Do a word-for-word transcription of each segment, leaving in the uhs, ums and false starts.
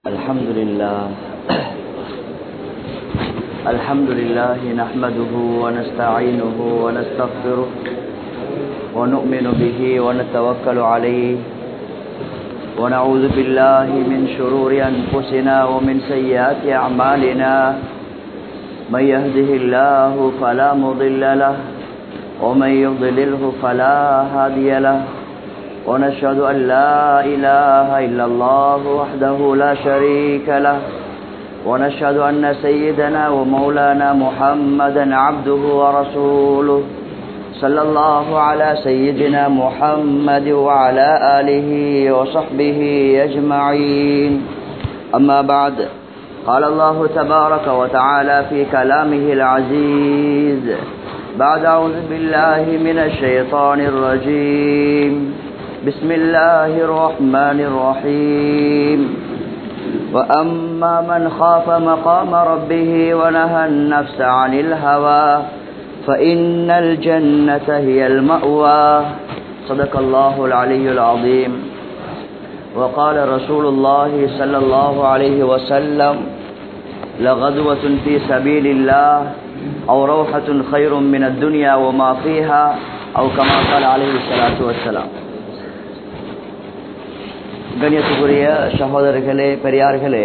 الحمد لله الحمد لله نحمده ونستعينه ونستغفره ونؤمن به ونتوكل عليه ونعوذ بالله من شرور أنفسنا ومن سيئات أعمالنا من يهده الله فلا مضل له ومن يضلله فلا هادي له ونشهد أن لا إله إلا الله وحده لا شريك له ونشهد أن سيدنا ومولانا محمدا عبده ورسوله صلى الله على سيدنا محمد وعلى آله وصحبه أجمعين أما بعد قال الله تبارك وتعالى في كلامه العزيز بعد أعوذ بالله من الشيطان الرجيم بسم الله الرحمن الرحيم وأما من خاف مقام ربه ونهى النفس عن الهوى فإن الجنة هي المأوى صدق الله العلي العظيم وقال رسول الله صلى الله عليه وسلم لغدوة في سبيل الله أو روحة خير من الدنيا وما فيها أو كما قال عليه الصلاة والسلام. கண்ணியத்துக்குரிய சகோதரர்களே, பெரியார்களே,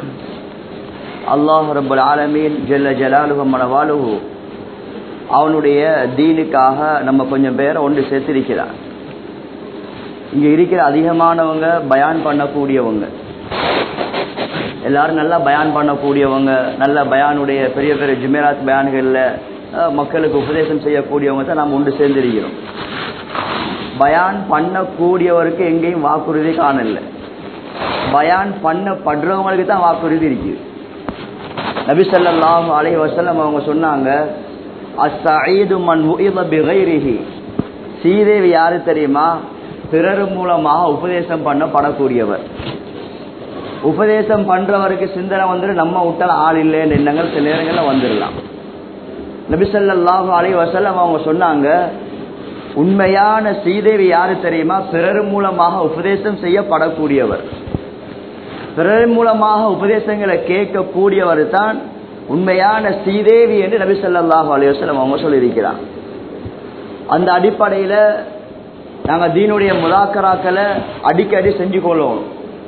அல்லாஹ் ரப்பல் ஆலமீன் ஜல்ல ஜலாலுஹு மனவாலுஹு அவனுடைய தீனுக்காக நம்ம கொஞ்சம் பேரை ஒன்று சேர்த்திருக்கிறார். இங்க இருக்கிற அதிகமானவங்க பயான் பண்ணக்கூடியவங்க, எல்லாரும் நல்லா பயான் பண்ணக்கூடியவங்க, நல்ல பயானுடைய பெரிய பெரிய ஜுமேராத் பயான்கள்ல மக்களுக்கு உபதேசம் செய்யக்கூடியவங்க தான் நாம் ஒன்று சேர்ந்திருக்கிறோம். பயான் பண்ணக்கூடியவருக்கு எங்கேயும் வாக்குறுதி காணல, பயான் பண்ணப்படுறவங்களுக்கு தான் வாக்குறுதி இருக்கு. நபி ஸல்லல்லாஹு அலைஹி வஸல்லம் அவங்க சொன்னாங்க, அஸ்ஸஈது மன் உஇத பிகைரிஹி, சீதேவி யாரு தெரியுமா? பிறர் மூலமாக உபதேசம் பண்ணப்படக்கூடியவர். உபதேசம் பண்றவருக்கு சிந்தனை வந்துட்டு நம்ம விட்டால் ஆள் இல்லைன்னு எண்ணங்கள் சில நேரங்களில் வந்துடலாம். நபி ஸல்லல்லாஹு அலைஹி வஸல்லம் அவங்க சொன்னாங்க, உண்மையான சீதேவி யாரு தெரியுமா? பிறர் மூலமாக உபதேசம் செய்யப்படக்கூடியவர். பிறர் மூலமாக உபதேசங்களை கேட்கக்கூடியவர் தான் உண்மையான சீதேவி என்று நபி ஸல்லல்லாஹு அலைஹி வஸல்லம் அவங்க சொல்லியிருக்கிறார். அந்த அடிப்படையில நாங்க தீனுடைய முதாக்கராக்களை அடிக்கடி செஞ்சு கொள்ளணும்.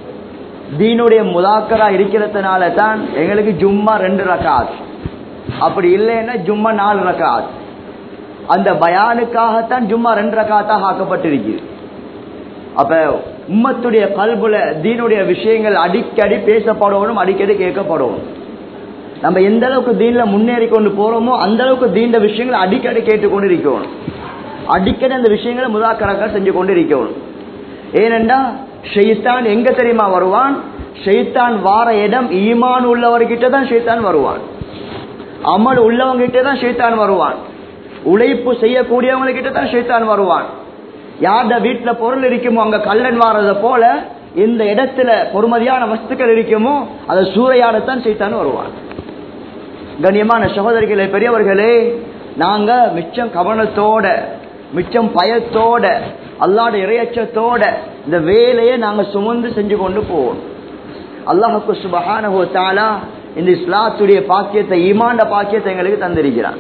தீனுடைய முதாக்கரா இருக்கிறதுனால தான் எங்களுக்கு ஜும்மா ரெண்டு ரக்காத், அப்படி இல்லைன்னா ஜும்மா நாலு ரக்காத். அந்த பயானுக்காகத்தான் ஜும்மா ரெண்டு ரக்காத்தாக ஆக்கப்பட்டிருக்கு. அப்ப உம்மத்துடைய கல்புல தீனுடைய விஷயங்கள் அடிக்கடி பேசப்படணும், அடிக்கடி கேட்கப்படணும். நம்ம எந்த அளவுக்கு தீன்ல முன்னேறி கொண்டு போறோமோ அந்த அளவுக்கு தீண்ட விஷயங்கள் அடிக்கடி கேட்டுக்கொண்டு இருக்கணும். அடிக்கடி அந்த விஷயங்களை முதாக்கராக்கள் செஞ்சு கொண்டு இருக்கணும். ஏனென்றா ஷைத்தான் எங்க தெரியுமா வருவான்? ஷைத்தான் வார இடம் ஈமான் உள்ளவர்கிட்ட தான் ஷைத்தான் வருவான், அமல் உள்ளவங்க கிட்ட தான் ஷைத்தான் வருவான், உழைப்பு செய்யக்கூடியவங்க கிட்ட தான் ஷைத்தான் வருவான். யார்ட வீட்டுல பொருள் இருக்குமோ அங்க கல்லன் வாரத போல இந்த இடத்துல பொறுமதியான வஸ்துக்கள் இருக்குமோ அதை சூறையாடத்தான் ஷைத்தான் வருவான். கண்ணியமான சகோதரிகளே, பெரியவர்களே, நாங்க மிச்சம் கவனத்தோட மிச்சம் பயத்தோட அல்லாஹ்வுடைய இறையச்சத்தோட இந்த வேலையை நாங்க சுமந்து செஞ்சு கொண்டு போவோம். அல்லாஹ்வுக்கு சுப்ஹானஹு வ தஆலா இந்த இஸ்லாத்துடைய பாக்கியத்தை, ஈமான்ட பாக்கியத்தை எங்களுக்கு தந்திருக்கிறான்.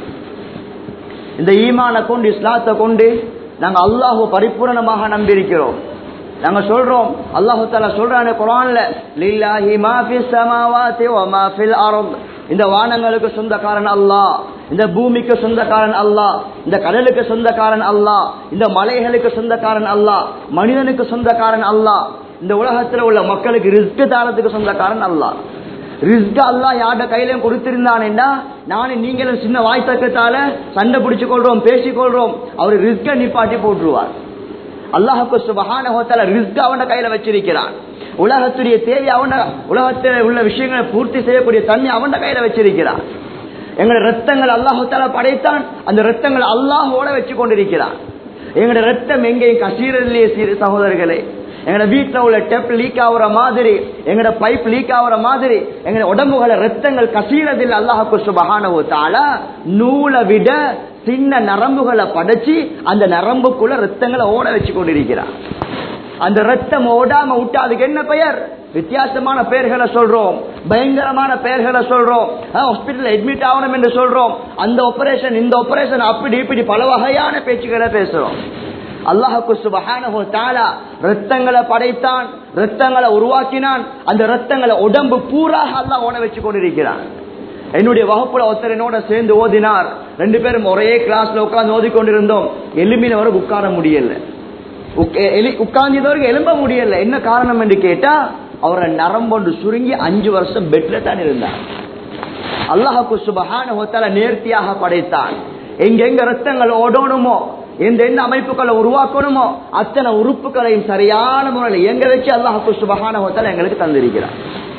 இந்த ஈமானை கொண்டு, இஸ்லாத்தை கொண்டு நாங்க அல்லாஹ்வை பரிபூரணமாக நம்பியிருக்கிறோம். நாங்க சொல்றோம், அல்லாஹ் தஆலா சொல்றானே குர்ஆன்ல, லில்லாஹி மா ஃபிஸ் ஸமாவாதி வ மா ஃபில் அர்த், இந்த வானங்களுக்கு சொந்தக்காரன் அல்லாஹ், இந்த பூமிக்கு சொந்தக்காரன் அல்லாஹ், இந்த கடலுக்கு சொந்தக்காரன் அல்லாஹ், இந்த மலைகளுக்கு சொந்தக்காரன் அல்லாஹ், மனிதனுக்கு சொந்தக்காரன் அல்லாஹ், இந்த உலகத்துல உள்ள மக்களுக்கு ரிஸ்க் தானத்துக்கு சொந்தக்காரன் அல்லாஹ். ரிஸ்க் அல்லாஹ் யார்ட கையிலையும் கொடுத்திருந்தானேன்னா நானும் நீங்களும் சின்ன வாய்த்தக்கத்தால சண்டை பிடிச்சு கொள்றோம், பேசிக்கொள்றோம், அவர் ரிஸ்க நிப்பாட்டி போட்டுருவார். அல்லாஹ்வுக்கு சுப்ஹானஹு வ தஆலா ரிஸ்க் அவன கையில வச்சிருக்கிறான். உலகத்துடைய தேவை அவன, உலகத்தில் உள்ள விஷயங்களை பூர்த்தி செய்யக்கூடிய தன்மை அவன கையில வச்சிருக்கிறான். எங்களுடைய ரத்தங்கள் அல்லாஹ் தஆலா படைத்தான், அந்த ரத்தங்கள் அல்லாஹ்வோட வச்சு கொண்டிருக்கிறான். எங்களுடைய ரத்தம் எங்கேயும் கசீரதிலே சகோதரர்களே, எங்களோட வீட்டில் உள்ள டெப் லீக் ஆகுற மாதிரி, எங்களோட பைப் லீக் ஆகுற மாதிரி எங்களோட உடம்புகளை ரத்தங்கள் கசீரதில் அல்லாஹ்வுக்கு சுப்ஹானஹு வ தஆலா நூலை விட சின்ன நரம்புகளை படைச்சு அந்த நரம்புக்குள்ள ரத்தங்களை ஓட வச்சு கொண்டிருக்கிறார். அந்த ரத்தம் ஓடாம விட்டா அதுக்கு என்ன பெயர்? வித்தியாசமான பெயர்களை சொல்றோம், பயங்கரமான பெயர்களை சொல்றோம், ஹாஸ்பிட்டல் அட்மிட் ஆகணும் என்று சொல்றோம், அந்த ஆபரேஷன் இந்த ஆபரேஷன் அப்படி இப்படி பல வகையான பேச்சுக்களை பேசுறோம். அல்லாஹ்வுக்கு சுப்ஹானஹு வ தஆலா ரத்தங்களை படைத்தான், ரத்தங்களை உருவாக்கினான். அந்த ரத்தங்களை உடம்பு பூரா அல்லாஹ் ஓட வச்சு கொண்டிருக்கிறான். என்னுடைய வகுப்புல ஒருத்தர் என்னோட சேர்ந்து ஓதினார். ரெண்டு பேரும் ஒரே கிளாஸ்ல உட்கார்ந்து ஓதி கொண்டிருந்தோம். எலும்பின வரை உட்கார முடியல, உட்கார்ந்தவருக்கு எழும்ப முடியல. என்ன காரணம் என்று கேட்டா, அவரை நரம்பொண்டு சுருங்கி அஞ்சு வருஷம் பெட்ல தான் இருந்தார். அல்லாஹ்வுக்கு சுப்ஹானஹு வ தஆலா நேர்த்தியாக படைத்தான். எங்கெங்க ரத்தங்கள் ஓடணுமோ, எந்த எந்த அமைப்புகளை உருவாக்கணுமோ அத்தனை உறுப்புகளையும் சரியான முறையில் எங்க வச்சு அல்லாஹ்வுக்கு சுப்ஹானஹு வ தஆலா எங்களுக்கு தந்திருக்கிறார்.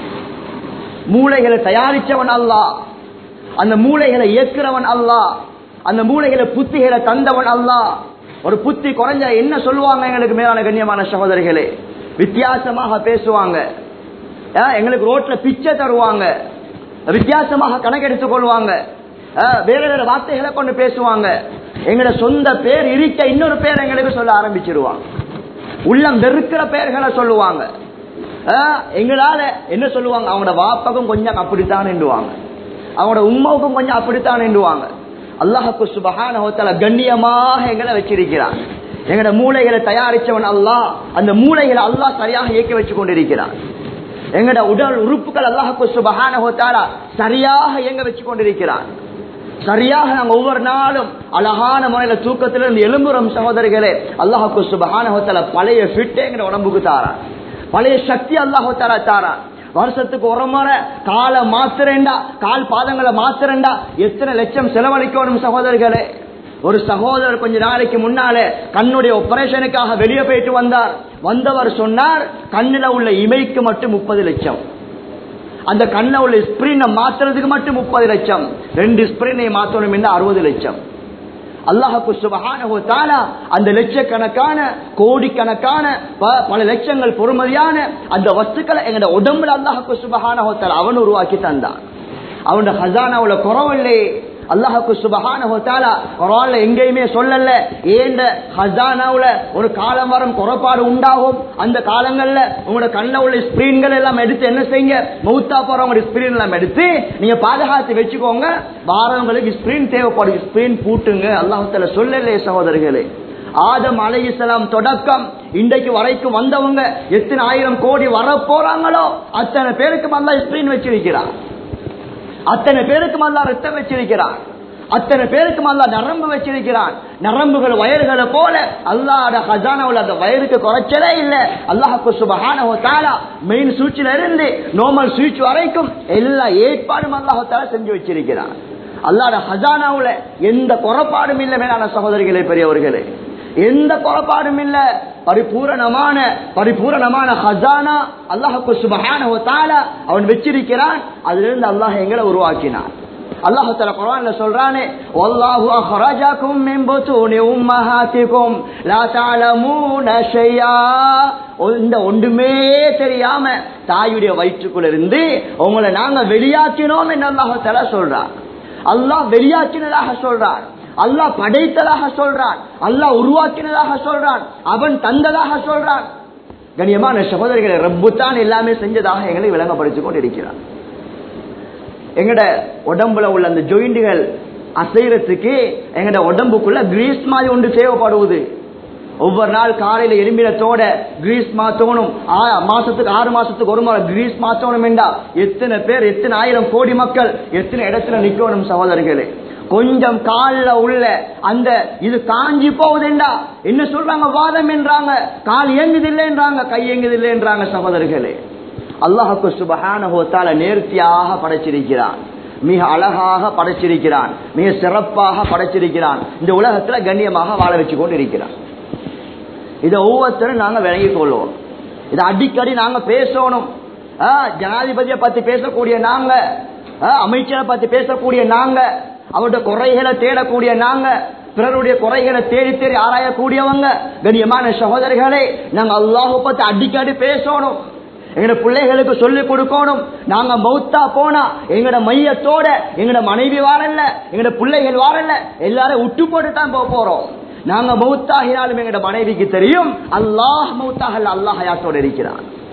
மூளைகளை தயாரிச்சவன் அல்லாஹ், அந்த மூளைகளை இயக்குறவன் அல்லாஹ், அந்த மூளைகளை புத்திகளை தந்தவன் அல்லாஹ். ஒரு புத்தி குறைஞ்ச என்ன சொல்லுவாங்க எங்களுக்கு மேலான கண்ணியமான சகோதரிகளே, வித்தியாசமாக பேசுவாங்க, எங்களுக்கு ரோட்ல பிச்சை தருவாங்க, வித்தியாசமாக கணக்கெடுத்துக் கொள்வாங்க, வேற வேற வார்த்தைகளை கொண்டு பேசுவாங்க. எங்களோட சொந்த பேர் இருக்க இன்னொரு பேர் எங்களுக்கு சொல்ல ஆரம்பிச்சிருவாங்க. உள்ளம் வெறுக்கிற பெயர்களை சொல்லுவாங்க. எங்களால என்ன சொல்லுவாங்க, அவங்களோட வாப்பகம் கொஞ்சம் அப்படித்தான் என்றுவாங்க, அவங்களோட உம்மாவுக்கும் கொஞ்சம் அப்படித்தான் என்றுவாங்க. அல்லாஹ்வுக்கு சுப்ஹானஹு வ தஆலா கண்ணியமாக எங்களை வச்சிருக்கிறான். எங்களோட மூளைகளை தயாரிச்சவன் அல்லாஹ், அந்த மூளைகளை அல்லாஹ் சரியாக இயக்கி வச்சு கொண்டிருக்கிறான். எங்களோட உடல் உறுப்புகள் அல்லாஹ்வுக்கு சுப்ஹானஹு வ தஆலா சரியாக இயங்க வச்சு கொண்டிருக்கிறான். சரியாக நாங்கள் ஒவ்வொரு நாளும் அழகான முறையில தூக்கத்திலிருந்து எழும்புறோம் சகோதரிகளே. அல்லாஹ்வுக்கு சுப்ஹானஹு வ தஆலா பழைய ஃபிட் எங்களோட உடம்புக்கு தாரான், பழைய சக்தி அல்லாஹ் தஆலா தாரான். வருஷத்துக்கு ஒரு முறை காலை மாத்திரண்டா, கால் பாதங்களை மாத்திரண்டா எத்தனை லட்சம் செலவழிக்கணும் சகோதரர்களே. ஒரு சகோதரர் கொஞ்ச நாளைக்கு முன்னாலே கண்ணுடைய ஆபரேஷனுக்காக வெளியே போயிட்டு வந்தார். வந்தவர் சொன்னார், கண்ணுல உள்ள இமைக்கு மட்டும் முப்பது லட்சம், அந்த கண்ணுல உள்ள ஸ்கிரீனை மாத்துறதுக்கு மட்டும் முப்பது லட்சம், ரெண்டு ஸ்கிரீனை மாத்தணும் என்ன அறுபது லட்சம். அல்லாஹ்வுக்கு சுப்ஹானஹு வ தஆலா அந்த லட்சக்கணக்கான கோடிக்கணக்கான பல லட்சங்கள் பொறுமதியான அந்த வஸ்துக்களை எங்கட உடம்புல அல்லாஹ்வுக்கு சுப்ஹானஹு வ தஆலா அவன் உருவாக்கி தந்தான். அவனோட ஹஸானாவுல குறவில்லை. அல்லாஹ்வுக்கு சுப்ஹானஹு வ தஆலா குர்ஆன்ல எங்கேயுமே சொல்லல ஏண்ட ஹஸானாவுல ஒரு காலம் வரும் குறைபாடு உண்டாகும், அந்த காலங்கள்ல உங்களோட கண்ணுல உள்ள ஸ்கிரீன்கள் எல்லாம் எடுத்து என்ன செய்யுங்க, மௌத்தா போறவங்க ஸ்கிரீன் எல்லாம் எடுத்து நீங்க பாதுகாத்து வச்சுக்கோங்க, வாரவங்களுக்கு ஸ்கிரீன் தேவைப்படுது, ஸ்கிரீன் பூட்டுங்க. அல்லாஹ் தஆலா சொல்லலே சகோதரர்களே. ஆதம் அலைஹிஸ்ஸலாம் தொடக்கம் இன்றைக்கு வரைக்கும் வந்தவங்க எத்தனை ஆயிரம் கோடி வர போறாங்களோ அத்தனை பேருக்கு அல்லாஹ் ஸ்கிரீன் வச்சிருக்கிறார், அத்தனை பேருக்கும் அல்லாஹ் ரத்தம் வச்சிருக்கிறான், அத்தனை பேருக்கும் அல்லாஹ் நரம்பு வச்சிருக்கிறான். நரம்புகள் வயர்களை போல அல்லாஹ்வோட ஹஸானாவுல அந்த வயருக்கு குறைச்சலே இல்லை. அல்லாஹ்வுக்கு சுப்ஹானஹு வ தஆலா மெயின் சுவிட்சில இருந்து நார்மல் சுவிட்ச் வரைக்கும் எல்லா ஏற்பாடும் அல்லாஹ் தஆலா செஞ்சு வச்சிருக்கிறான். அல்லாஹ்வோட ஹஸானாவுல எந்த குறைபாடும் இல்லை மேலான சகோதரிகளே, பெரியவர்களே, எந்த குறைபாடும் இல்ல. பரிபூரணமான பரிபூரணமான ஹஸானா அல்லாஹ்வுக்கு சுப்ஹானஹு வ தஆலா அவன் வச்சிருக்கிறான். அதிலிருந்து அல்லாஹ் எங்களை உருவாக்கினான். அல்லாஹ் தஆலா குர்ஆன்ல சொல்றானே, வல்லாஹு அக்ரஜகும் மின் புத்தூனி உம்மஹாத்திகும் லா தஅலமூன ஷையா. இந்த ஒன்றுமே தெரியாம தாயுடைய வயிற்றுக்குள்ள இருந்து உங்களை நாங்க வெளியாக்கினோம் என்று அல்லாஹ் தஆலா சொல்றான். அல்லாஹ் வெளியாக்கினதாக சொல்றான், அல்லாஹ் படைத்ததாக சொல்றான், அல்லாஹ் உருவாக்கினதாக சொல்றான், அவன் தந்ததாக சொல்றான். கண்ணியமான சகோதரிகளை, ரப்பு தான் எல்லாமே செஞ்சதாக எங்களை விளங்கப்படுத்திக் கொண்டிருக்கிறான். எங்கட உடம்புல உள்ள அந்த ஜாயிண்டுகள் அசைறதுக்கு எங்கட உடம்புக்குள்ள கிரீஸ் மாதிரி ஒன்று தேவைப்படுவது. ஒவ்வொரு நாள் காலையில எலும்பினத்தோட கிரீஸ் மாத்தணும், மாசத்துக்கு ஆறு மாசத்துக்கு ஒரு முறை கிரீஸ் மாத்தணும் என்றா எத்தனை பேர், எத்தனை ஆயிரம் கோடி மக்கள் எத்தனை இடத்துல நிக்கணும் சகோதரிகளே. கொஞ்சம் காலில் உள்ள அந்த இது காஞ்சி போகுதுண்டா என்ன சொல்றாங்க, வாதம் என்றாங்க, கால் இயங்குது இல்லைன்றாங்க, கை இயங்குது இல்லைன்றாங்க சகோதரர்களே. அல்லாஹ்வுக்கு சுப்ஹானஹு வ தஆலா நேர்த்தியாக படைச்சிருக்கிறான், மிக அழகாக படைச்சிருக்கிறான், மிக சிறப்பாக படைச்சிருக்கிறான். இந்த உலகத்துல கண்ணியமாக வாழ வச்சு கொண்டு இருக்கிறான். இதை ஒவ்வொருத்தரும் நாங்க விளங்கிக் கொள்வோம், இதை அடிக்கடி நாங்க பேசணும். ஜனாதிபதியை பத்தி பேசக்கூடிய நாங்க, அமைச்சரை பத்தி பேசக்கூடிய நாங்க, அவருடைய குறைகளை தேடக்கூடிய நாங்க, பிறருடைய குறைகளை தேடி தேடி ஆராயக்கூடியவங்க. கண்ணியமான சகோதரிகளே, நாங்க அல்லாஹ் பத்தி அடிக்கடி பேசணும், எங்கட பிள்ளைகளுக்கு சொல்லிக் கொடுக்கணும். நாங்க மௌத்தா போனா எங்கட மையத்தோட எங்கட மனைவி வாரல்ல, எங்கட பிள்ளைகள் வாரல்ல, எல்லாரும் விட்டு போட்டு தான் போக போறோம். நாங்க மௌத்தாகினாலும் எங்கட மனைவிக்கு தெரியும் அல்லாஹ் மௌத்தாகல, அல்லாஹ் ஹயாத்தோட இருக்கிறான்.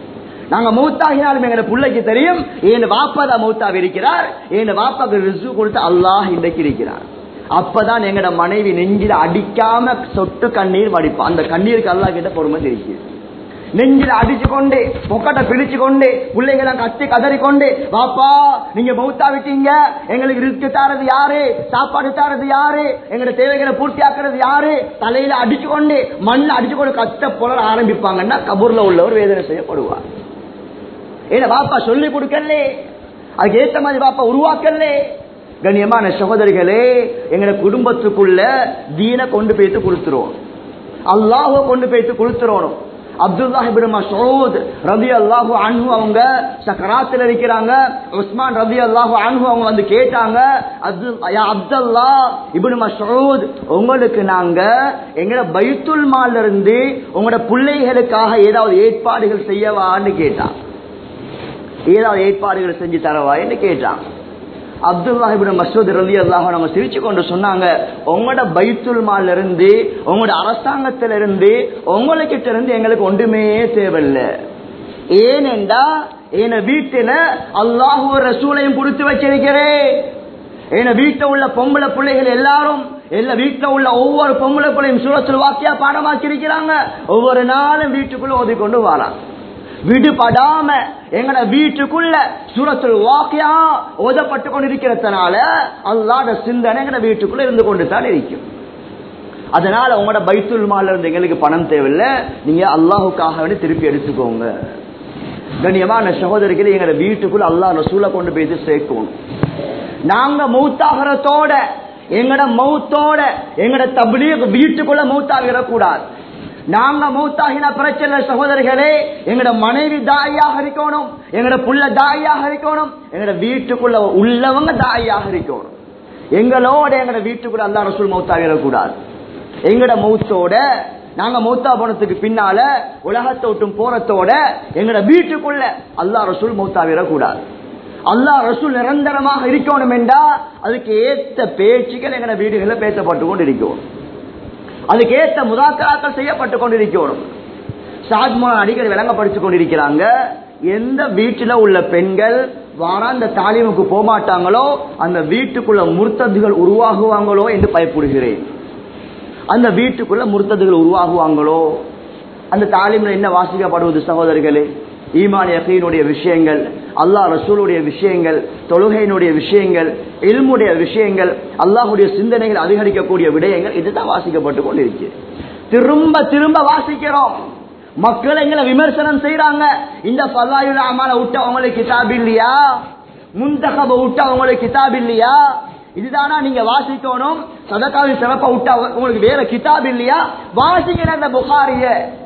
நாங்க மௌத்தாகினாலும் எங்க பிள்ளைக்கு தெரியும் என் வாப்பா தான் மௌத்தாவி இருக்கிறார், என் வாப்பாக்கு ரிஸ்க் கொடுத்து அல்லாஹ் இன்றைக்கு இருக்கிறார். அப்பதான் எங்கட மனைவி நெஞ்சில அடிக்காம சொட்டு கண்ணீர் வடிப்பா. அந்த கண்ணீருக்கு அல்லாஹ் கிட்ட பொறுமை தெரியுது. நெஞ்சில அடிச்சு கொண்டு பொக்கட்டை பிடிச்சு கொண்டு பிள்ளைகளை கத்தி கதறி கொண்டு வாப்பா நீங்க மௌத்தா விட்டீங்க, எங்களுக்கு ரிஸ்க் தாரது யாரு, சாப்பாடு தாரது யாரு, எங்களோட தேவைகளை பூர்த்தி ஆக்குறது யாரு, தலையில அடிச்சு கொண்டு மண்ணை அடிச்சு கொண்டு கத்த புலர ஆரம்பிப்பாங்கன்னா கபூர்ல உள்ளவர் வேதனை செய்யப்படுவார். ஏன்னா பாப்பா சொல்லி கொடுக்கல, அதுக்கு ஏற்ற மாதிரி பாப்பா உருவாக்கல. கண்ணியமான சகோதரிகளே, எங்க குடும்பத்துக்குள்ள தீன கொண்டு போயிட்டு கொடுத்துருவோம், அல்லாஹ் கொண்டு போயிட்டு கொடுத்துருவோம். அப்துல்லாஹ் இப்னு மஸ்ஊத் ரலியல்லாஹு அன்ஹு அவங்க சக்கராத்தில் இருக்கிறாங்க. உஸ்மான் ரலியல்லாஹு அன்ஹு அவங்க வந்து கேட்டாங்க, யா அப்துல்லாஹ் இப்னு மஸ்ஊத், உங்களுக்கு நாங்க எங்கட பைத்துல் மால்ல இருந்து உங்களோட பிள்ளைகளுக்காக ஏதாவது ஏற்பாடுகள் செய்யவான்னு கேட்டான். ஏதாவது ஏற்பாடுகள் செஞ்சு தரவா என்று கேட்டான். அப்துல்லாஹ் இப்னு மஸ்ஊத் ரலியல்லாஹு அன்ஹு சிரிச்சு கொண்டு சொன்னாங்க, உங்களோட பைத்துல் மால்ல இருந்து உங்களோட அரசாங்கத்தில இருந்து உங்ககிட்ட இருந்து எங்களுக்கு ஒன்றுமே தேவையில்லை. ஏனென்றா என் வீட்டில அல்லாஹ்வும் ரசூலையும் கொடுத்து வச்சிருக்கிறேன். என் வீட்டில் உள்ள பொம்பளை பிள்ளைகள் எல்லாரும் எல்லா வீட்டில் உள்ள ஒவ்வொரு பொம்பளை பிள்ளையும் சூரத்துல் வாக்கியா பாடமாக்கி இருக்கிறாங்க. ஒவ்வொரு நாளும் வீட்டுக்குள்ள ஓதிக்கொண்டு வரான். விடுபடாம எங்கட வீட்டுக்குள்ள சூரத்துல் வாக்கியா ஓதப்பட்டு கொண்டிருக்கிறதுனால அல்லாஹ்வுடைய சிந்தனை எங்கட வீட்டுக்குள்ள இருந்து கொண்டு தான் இருக்கும். அதனால உங்களோட பைத்துல் மால்ல இருந்து எங்களுக்கு பணம் தேவையில்லை, நீங்க அல்லாஹுக்காக வேண்டி திருப்பி எடுத்துக்கோங்க. கண்ணியமான சகோதரிகளை எங்கட வீட்டுக்குள்ள அல்லாஹ் ரசூலை கொண்டு போய் சேர்க்கணும். நாங்க மௌத்தாகிறதோட எங்கட மௌத்தோட எங்கட தப்லீக் வீட்டுக்குள்ள மௌத்தாகிடக்கூடாது. நாங்க மௌத்தாகின பிரச்சனை சகோதரிகளே, எங்கட மனைவி தாயாக இருக்கணும், எங்கட புள்ள தாயாக இருக்கணும், எங்கட வீட்டுக்குள்ள உள்ளவங்க தாயாக இருக்கணும். எங்களோட எங்கட வீட்டுக்குள்ள அல்லாஹ் ரசூல் மௌத்தாகிடக்கூடாது. எங்கட மௌத்தோட நாங்க மௌத்தா போனதுக்கு பின்னால உலகத்தை விட்டும் போறதோட எங்கட வீட்டுக்குள்ள அல்லாஹ் ரசூல் மௌத்தாகிடக்கூடாது. அல்லாஹ் ரசூல் நிரந்தரமாக இருக்கணும் என்றா அதுக்கு ஏற்ற பேச்சுகள் எங்கட வீடுகளில் பேசப்பட்டு கொண்டு இருக்கணும். அதுக்கு ஏற்ற முதாக்கராக்கள் செய்யப்பட்டு கொண்டிருக்கிறோம். ஷாஜ்மான் அடிக்கடி விளங்கப்படுத்திக் கொண்டிருக்கிறாங்க, எந்த வீட்டில உள்ள பெண்கள் வாராந்த தாலீமுக்கு போமாட்டாங்களோ அந்த வீட்டுக்குள்ள முர்த்ததுகள் உருவாகுவாங்களோ என்று பயப்படுகிறேன். அந்த வீட்டுக்குள்ள முர்த்ததுகள் உருவாகுவாங்களோ, அந்த தாலீம்ல என்ன வாசிக்கப்படுவது சகோதரர்களே? ஈமான் யகீனுடைய விஷயங்கள், அல்லாஹ் ரசூலுடைய விஷயங்கள், தொழுகையினுடைய விஷயங்கள், இல்முடைய விஷயங்கள், அல்லாஹுடைய சிந்தனைகள் அதிகரிக்கக்கூடிய விடயங்கள் இதுதான் வாசிக்கப்பட்டு கொண்டிருக்கு. திரும்ப திரும்ப வாசிக்கிறோம். மக்கள் எங்களை விமர்சனம் செய்யறாங்க, இந்த ஃபலாயுல் அமால விட்டு அவங்களுக்கு கிதாப் இல்லையா, முன்தகப விட்டு அவங்களுக்கு கிதாப் இல்லையா, இதுதானா நீங்க வாசிக்கணும், சதகாவின் சிறப்பை விட்டா உங்களுக்கு வேற கிதாப் இல்லையா? வாசிக்கிற அந்த புகாரிய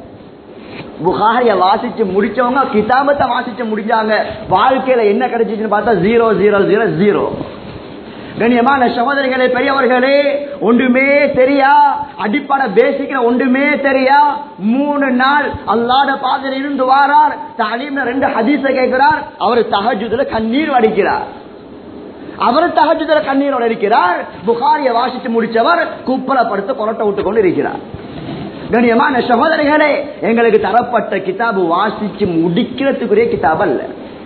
புகாரிய வாசிச்சு முடிச்சவங்க கிதாபத்தை வாசிச்சு முடிஞ்சாங்க, வாழ்க்கையில என்ன கிடைச்சிச்சுன்னு பார்த்தா ஜீரோ ஜீரோ ஜீரோ ஜீரோ. கண்ணியமான சகோதரிகளே, பெரியவர்களே, ஒன்றுமே தெரியா, அடிப்படை பேசிக்கிற ஒன்றுமே தெரியா, மூணு நாள் அல்லாஹ்ட பாதையில் இருந்து வாரார், தாலீம்ல ரெண்டு ஹதீஸை கேட்கிறார், அவர் தஹஜ்ஜுதுல கண்ணீர் வடிக்கிறார். அவர் தஹஜ்ஜுதுல கண்ணீர் வடிக்கிறார். புகாரிய வாசிச்சு முடிச்சவர் குப்பலப்படுத்த கொரட்டை விட்டு கொண்டு இருக்கிறார். கண்ணியமான சகோதரிகளே, எங்களுக்கு தரப்பட்ட கிதாபு வாசிச்சு முடிக்கிறதுக்குரிய கிதாப் அல்ல.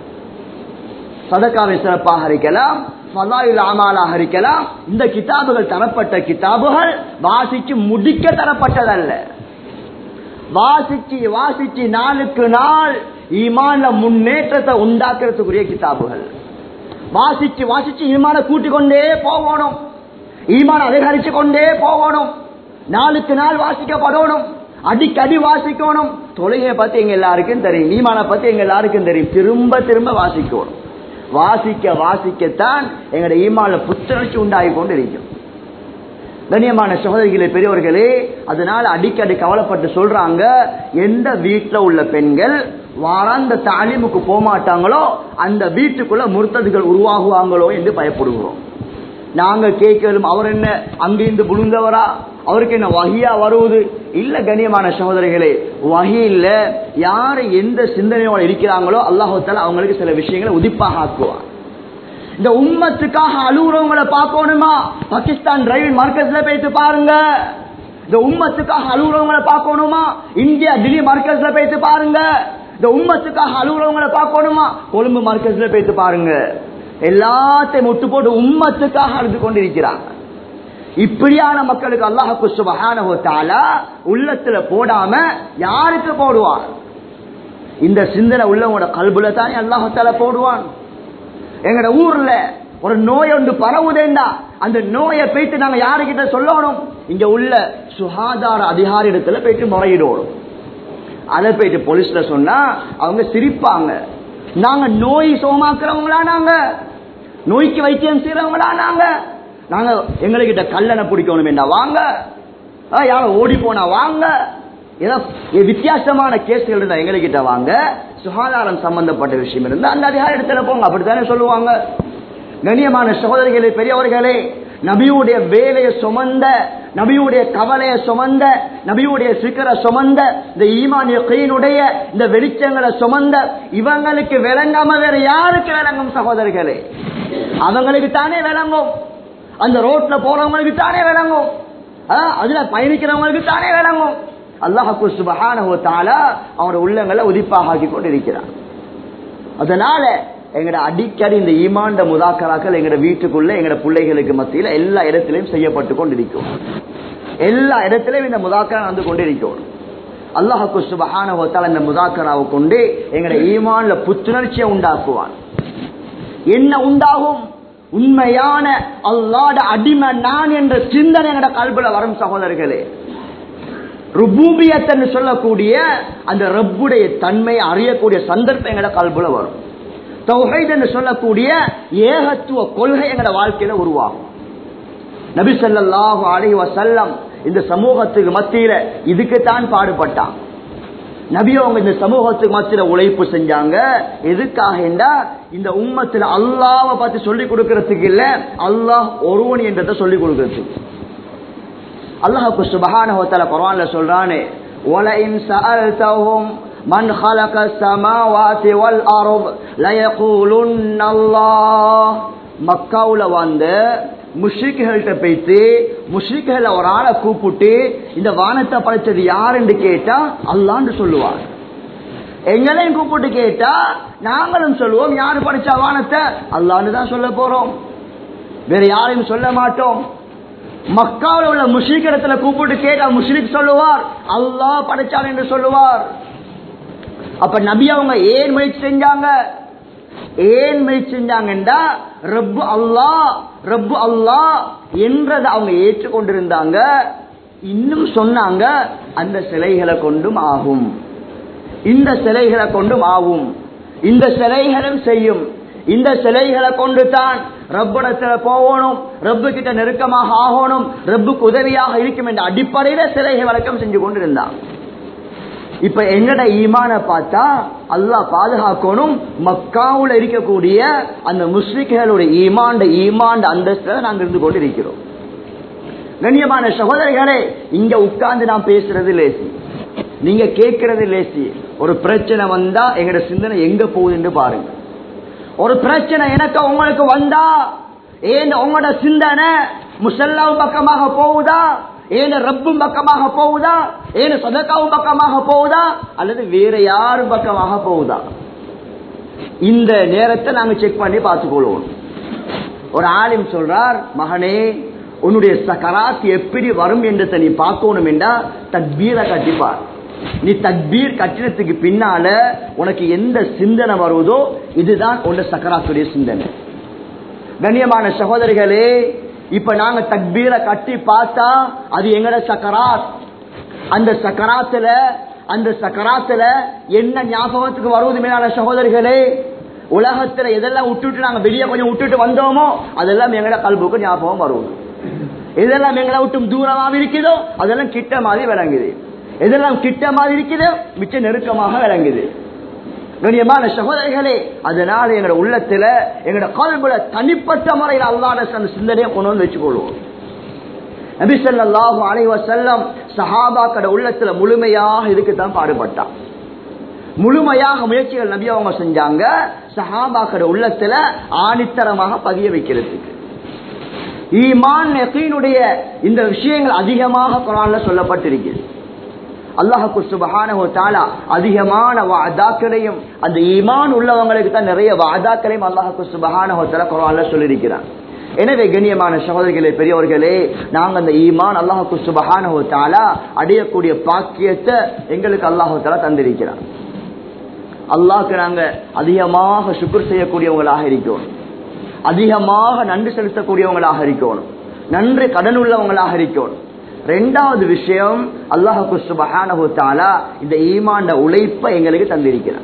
சதகாவை சிறப்பாக இருக்கலாம், ஃபலாயுல் அமாலாக இருக்கலாம். இந்த கிதாபுகள் தரப்பட்ட கிதாபுகள் வாசிச்சு முடிக்க தரப்பட்டதல்ல. வாசிச்சு வாசிச்சு நாளுக்கு நாள் ஈமான்ல முன்னேற்றத்தை உண்டாக்குறதுக்குரிய கிதாபுகள். வாசிச்சு வாசிச்சு ஈமான கூட்டிக் கொண்டே போகணும், ஈமான அதிகரிச்சு கொண்டே போகணும், நாளுக்கு நாள் வாசிக்கப்படணும், அடிக்கடி வாசிக்கணும். தொழுகையை பத்தி எங்க எல்லாருக்கும் தெரியும், ஈமான பத்தி எங்க எல்லாருக்கும் தெரியும், திரும்ப திரும்ப வாசிக்கணும். வாசிக்க வாசிக்கத்தான் எங்கட ஈமான்ல புத்துணர்ச்சி உண்டாகி கொண்டு இருக்கும். கண்ணியமான சகோதரிகளே, பெரியவர்களே, அதனால அடிக்கடி கவலைப்பட்டு சொல்றாங்க, எந்த வீட்டுல உள்ள பெண்கள் வாராந்த தாலீமுக்கு போமாட்டாங்களோ அந்த வீட்டுக்குள்ள முர்த்ததுகள் உருவாகுவாங்களோ என்று பயப்படுகிறோம். நாங்க கேட்கலும் அவர் என்ன அங்கிருந்து புழுந்தவரா, அவருக்கு என்ன வஹியா வருவது இல்ல. கண்ணியமான சகோதரிகளே, வஹி இல்ல, யாரு எந்த சிந்தனையோட இருக்கிறாங்களோ அல்லாஹ் தஆலா அவங்களுக்கு சில விஷயங்களை உதிப்பாக ஆக்குவார். இந்த உம்மத்துக்காக அலுவலகங்களை பார்க்கணுமா, பாகிஸ்தான் டிரைவிங் மார்க்கெட்ல போயிட்டு பாருங்க. இந்த உம்மத்துக்காக அலுவலகங்களை பார்க்கணுமா, இந்தியா டெல்லி மார்க்கெட்ல போயிட்டு பாருங்க. இந்த உம்மத்துக்காக அலுவலகங்களை பார்க்கணுமா, கொழும்பு மார்க்கெட்ல போயிட்டு பாருங்க, எல்லாத்தையும் முட்டு போட்டு உம்மத்துக்காக அழுது கொண்டிருக்கிறாங்க. இப்படியான மக்களுக்கு அல்லாஹ் சுப்ஹானஹு வ தஆலா உள்ளத்துல போடாம யாருக்கு போடுவான்? இந்த சிந்தனை உள்ளவங்களோட கல்புல தானே அல்லாஹ் தஆலா போடுவான். எங்கட ஊர்ல ஒரு நோய் ஒன்று பரவுதேண்டா அந்த நோயை போயிட்டு நாங்க யாருக்கிட்ட சொல்லணும்? இங்க உள்ள சுகாதார அதிகாரி இடத்துல போயிட்டு முறையிடணும். அதை போயிட்டு போலீஸ்ல சொன்னா அவங்க சிரிப்பாங்க. நாங்க நோய் சோமாக்குறவங்களா, நாங்க நோய்க்கு வைத்தியம் செய்யறவங்களா, நாங்க நாங்க எங்ககிட்ட கல்லணை பிடிக்கணும் என்ன வாங்க, யார ஓடி போனா வாங்க, ஏதாவது வித்தியாசமான கேஸ்கள் இருந்தா எங்ககிட்ட வாங்க, சுகாதாரம் சம்பந்தப்பட்ட விஷயம் இருந்தா அந்த அதிகாரி இடத்துல போங்க, அப்படித்தானே சொல்லுவாங்க. கண்ணியமான சகோதரிகளே, பெரியவர்களே, நபியுடைய வேலையை சுமந்த, நபியுடைய கவலையை சுமந்த, நபியுடைய சிக்கரை சுமந்த, இந்த ஈமான் யகீனுடைய இந்த வெளிச்சங்களை சுமந்த இவங்களுக்கு விளங்காம வேற யாருக்கு விளங்கும்? சகோதரிகளே, அவங்களுக்கு தானே விளங்கும். அந்த ரோட்ல போறவங்களுக்கு தானே விளங்கும். அதுல பயணிக்கிறவங்களுக்கு தானே விளங்கும். அல்லாஹ் சுப்ஹானஹு வ தஆலா அவருடைய உள்ளங்களை உதிப்பாக ஆக்கி கொண்டிருக்கிறார். அதனால எங்கட அடிக்கடி இந்த ஈமான்ட முதாக்கராக்கள் எங்கட வீட்டுக்குள்ள எங்கட பிள்ளைகளுக்கு மத்தியில எல்லா இடத்திலையும் செய்யப்பட்டு கொண்டிருக்கும். எல்லா இடத்திலையும் இந்த முதாக்கரா நடந்து கொண்டிருக்கும். அல்லாஹ் சுப்ஹானஹு வ தஆலா இந்த முதாக்கராவை கொண்டு எங்கட ஈமான்ல புத்துணர்ச்சியை உண்டாக்குவான். என்ன உண்டாகும்? உண்மையான அல்லாஹ்வுடைய அடிமை நான் என்ற சிந்தனை எங்கட கல்புல வரும். சகோதரர்களே, ருபூபியத் என்று சொல்லக்கூடிய அந்த ரப்புடைய தன்மையை அறியக்கூடிய சந்தர்ப்பம் எங்கட கல்புல வரும். தௌஹீத் என்று சொல்லக்கூடிய ஏகத்துவ கொள்கை எங்கட வாழ்க்கையில உருவாகும். நபி ஸல்லல்லாஹு அலைஹி வஸல்லம் இந்த சமூகத்துக்கு மத்தியில இதுக்குத்தான் பாடுபட்டான். நபி அவங்க இந்த சமூகத்துக்கு மத்தியில உழைப்பு செஞ்சாங்க. எதுக்காக என்றா இந்த உம்மத்துல அல்லாஹ்வை பத்தி சொல்லிக் கொடுக்கறதுக்கு இல்ல, அல்லாஹ் ஒருவன் என்றதை சொல்லிக் கொடுக்கறதுக்கு. அல்லாஹ் சுப்ஹானஹு வ தஆலா குர்ஆன்ல சொல்றானே, وَلَئِنْ سَأَلْتَهُمْ مَنْ خَلَقَ السَّمَاوَاتِ وَالْأَرْضَ لَيَقُولُنَّ اللَّهُ. மக்காவுல வந்து முஷ்ரிக்குகள்கிட்ட போயிட்டு முஷ்ரிக்குகள ஒரு ஆளை கூப்பிட்டு இந்த வானத்தை படைச்சது யார் என்று கேட்டா அல்லாஹ்னு சொல்லுவார். எங்களையும் கூப்பிட்டு கேட்டா நாங்களும் சொல்லுவோம், யாரு படைச்சா வானத்தை? அல்லாஹ்னு தான் சொல்ல போறோம், வேற யாரையும் சொல்ல மாட்டோம். மக்காவில் உள்ள முஷ்ரிக் இடத்துல கூப்பிட்டு கேட்டா முஷ்ரிக் சொல்லுவார் அல்லாஹ் படைச்சான் என்று சொல்லுவார். அப்ப நபி அவங்க ஏன் முயற்சி செஞ்சாங்க? ஏன் முயற்சி செஞ்சாங்கன்றா ரப்பு அல்லாஹ் ரப்பு அல்லாஹ் என்றதை அவங்க ஏற்றுக்கொண்டிருந்தாங்க. இன்னும் சொன்னாங்க, அந்த சிலைகளை கொண்டும் ஆகும், இந்த சிலைகளை கொண்டும் ஆகும், இந்த சிலைகளும் செய்யும், இந்த சிலைகளை கொண்டு தான் ரப்பிடத்துல போகணும், ரப்பு கிட்ட நெருக்கமாக ஆகணும், ரப்புக்கு உதவியாக இருக்கும் என்ற அடிப்படையில சிலைகள் வழக்கம் செஞ்சு கொண்டிருந்தாங்க. இப்ப எங்கட ஈமான பார்த்தா அல்லாஹ் பாதுகாக்கணும், மக்காவுல இருக்கக்கூடிய அந்த முஸ்லிம்களுடைய ஈமாண்ட ஈமாண்ட அந்தஸ்துல நாங்க இருந்து கொண்டு இருக்கிறோம். கண்ணியமான சகோதரிகளே, இங்க உட்கார்ந்து நான் பேசுறது லேசி, நீங்க கேட்கறது லேசி. ஒரு பிரச்சனை வந்தா எங்கட சிந்தனை எங்க போகுதுன்னு பாருங்க. ஒரு பிரச்சனை எனக்கு உங்களுக்கு வந்தா ஏன் உங்களோட சிந்தனை முஸல்லாவும் பக்கமாக போகுதா, ஏன் ரப்பும் பக்கமாக போகுதா, ஏன் சதகாவும் பக்கமாக போகுதா, அல்லது வேற யாரும் பக்கமாக போகுதா? இந்த நேரத்தை நாங்க செக் பண்ணி பார்த்துக்கொள்வோம். ஒரு ஆலிம் சொல்றார், மகனே உன்னுடைய சக்கராத் எப்படி வரும் என்று நீ பார்க்கணும் என்றா தக்பீரை கட்டிப்பார். நீ தக்பீர் கட்டினத்துக்கு பின்னால உனக்கு எந்த சிந்தனை வருவதோ இதுதான் உன்னுடைய சக்கராத்துடைய சிந்தனை. கண்ணியமான சகோதரிகளே, இப்ப நாங்க தக்பீரை கட்டி பார்த்தா அது எங்கட சக்கராத். அந்த சக்கராத்துல அந்த சக்கராத்துல என்ன ஞாபகத்துக்கு வருவது மேலான சகோதரிகளே? உலகத்துல எதெல்லாம் விட்டுட்டு நாங்க வெளியே கொஞ்சம் விட்டுட்டு வந்தோமோ அதெல்லாம் எங்கட கல்புக்கு ஞாபகம் வருவது. எதெல்லாம் எங்களை விட்டும் தூரமாக இருக்குதோ அதெல்லாம் கிட்ட மாதிரி விளங்குது, எதெல்லாம் கிட்ட மாதிரி இருக்குதோ மிச்ச நெருக்கமாக விளங்குது. கண்ணியமான சகோதரிகளே, அதனால எங்களோட உள்ளத்துல எங்களோட கல்புல தனிப்பட்ட முறையில் அல்லாஹ்வுடைய சிந்தனையை கொண்டு வந்து வச்சுக்கொள்வோம். நபி ஸல்லல்லாஹு அலைஹி வஸல்லம் சஹாபாக்களோட உள்ளத்துல முழுமையாக இதுக்கு தான் பாடுபட்டான். முழுமையாக முயற்சிகள் நபி அவங்க செஞ்சாங்க, சஹாபாக்களோட உள்ளத்துல ஆணித்தரமாக பதிய வைக்கிறதுக்கு. ஈமான் யகீனுடைய இந்த விஷயங்கள் அதிகமாக குர்ஆன்ல சொல்லப்பட்டிருக்கிறது. அல்லாஹ்வுக்கு சுப்ஹானஹு வ தஆலா அதிகமான வஅதாக்களையும் அந்த ஈமான் உள்ளவங்களுக்கு தான் நிறைய வஅதாக்களையும் அல்லாஹ்வுக்கு சுப்ஹானஹு வ தஆலா குர்ஆன்ல சொல்லியிருக்கிறார். எனவே கண்ணியமான சகோதரர்களே, பெரியவர்களே, நாங்கள் அந்த ஈமான் அல்லாஹ்வுக்கு சுப்ஹானஹு வ தஆலா அடையக்கூடிய பாக்கியத்தை எங்களுக்கு அல்லாஹ் தஆலா தந்திருக்கிறார். அல்லாஹ்க்கு நாங்க அதிகமாக சுக்ர் செய்யக்கூடியவங்களாக இருக்கணும், அதிகமாக நன்றி செலுத்தக்கூடியவங்களாக இருக்கணும், நன்றி கடன் உள்ளவங்களாக இருக்கணும். ரெண்டாவது விஷயம், அல்லாஹ்வுக்கு சுப்ஹானஹு வ தஆலா இந்த ஈமான்ட உழைப்பை எங்களுக்கு தந்திருக்கிறார்.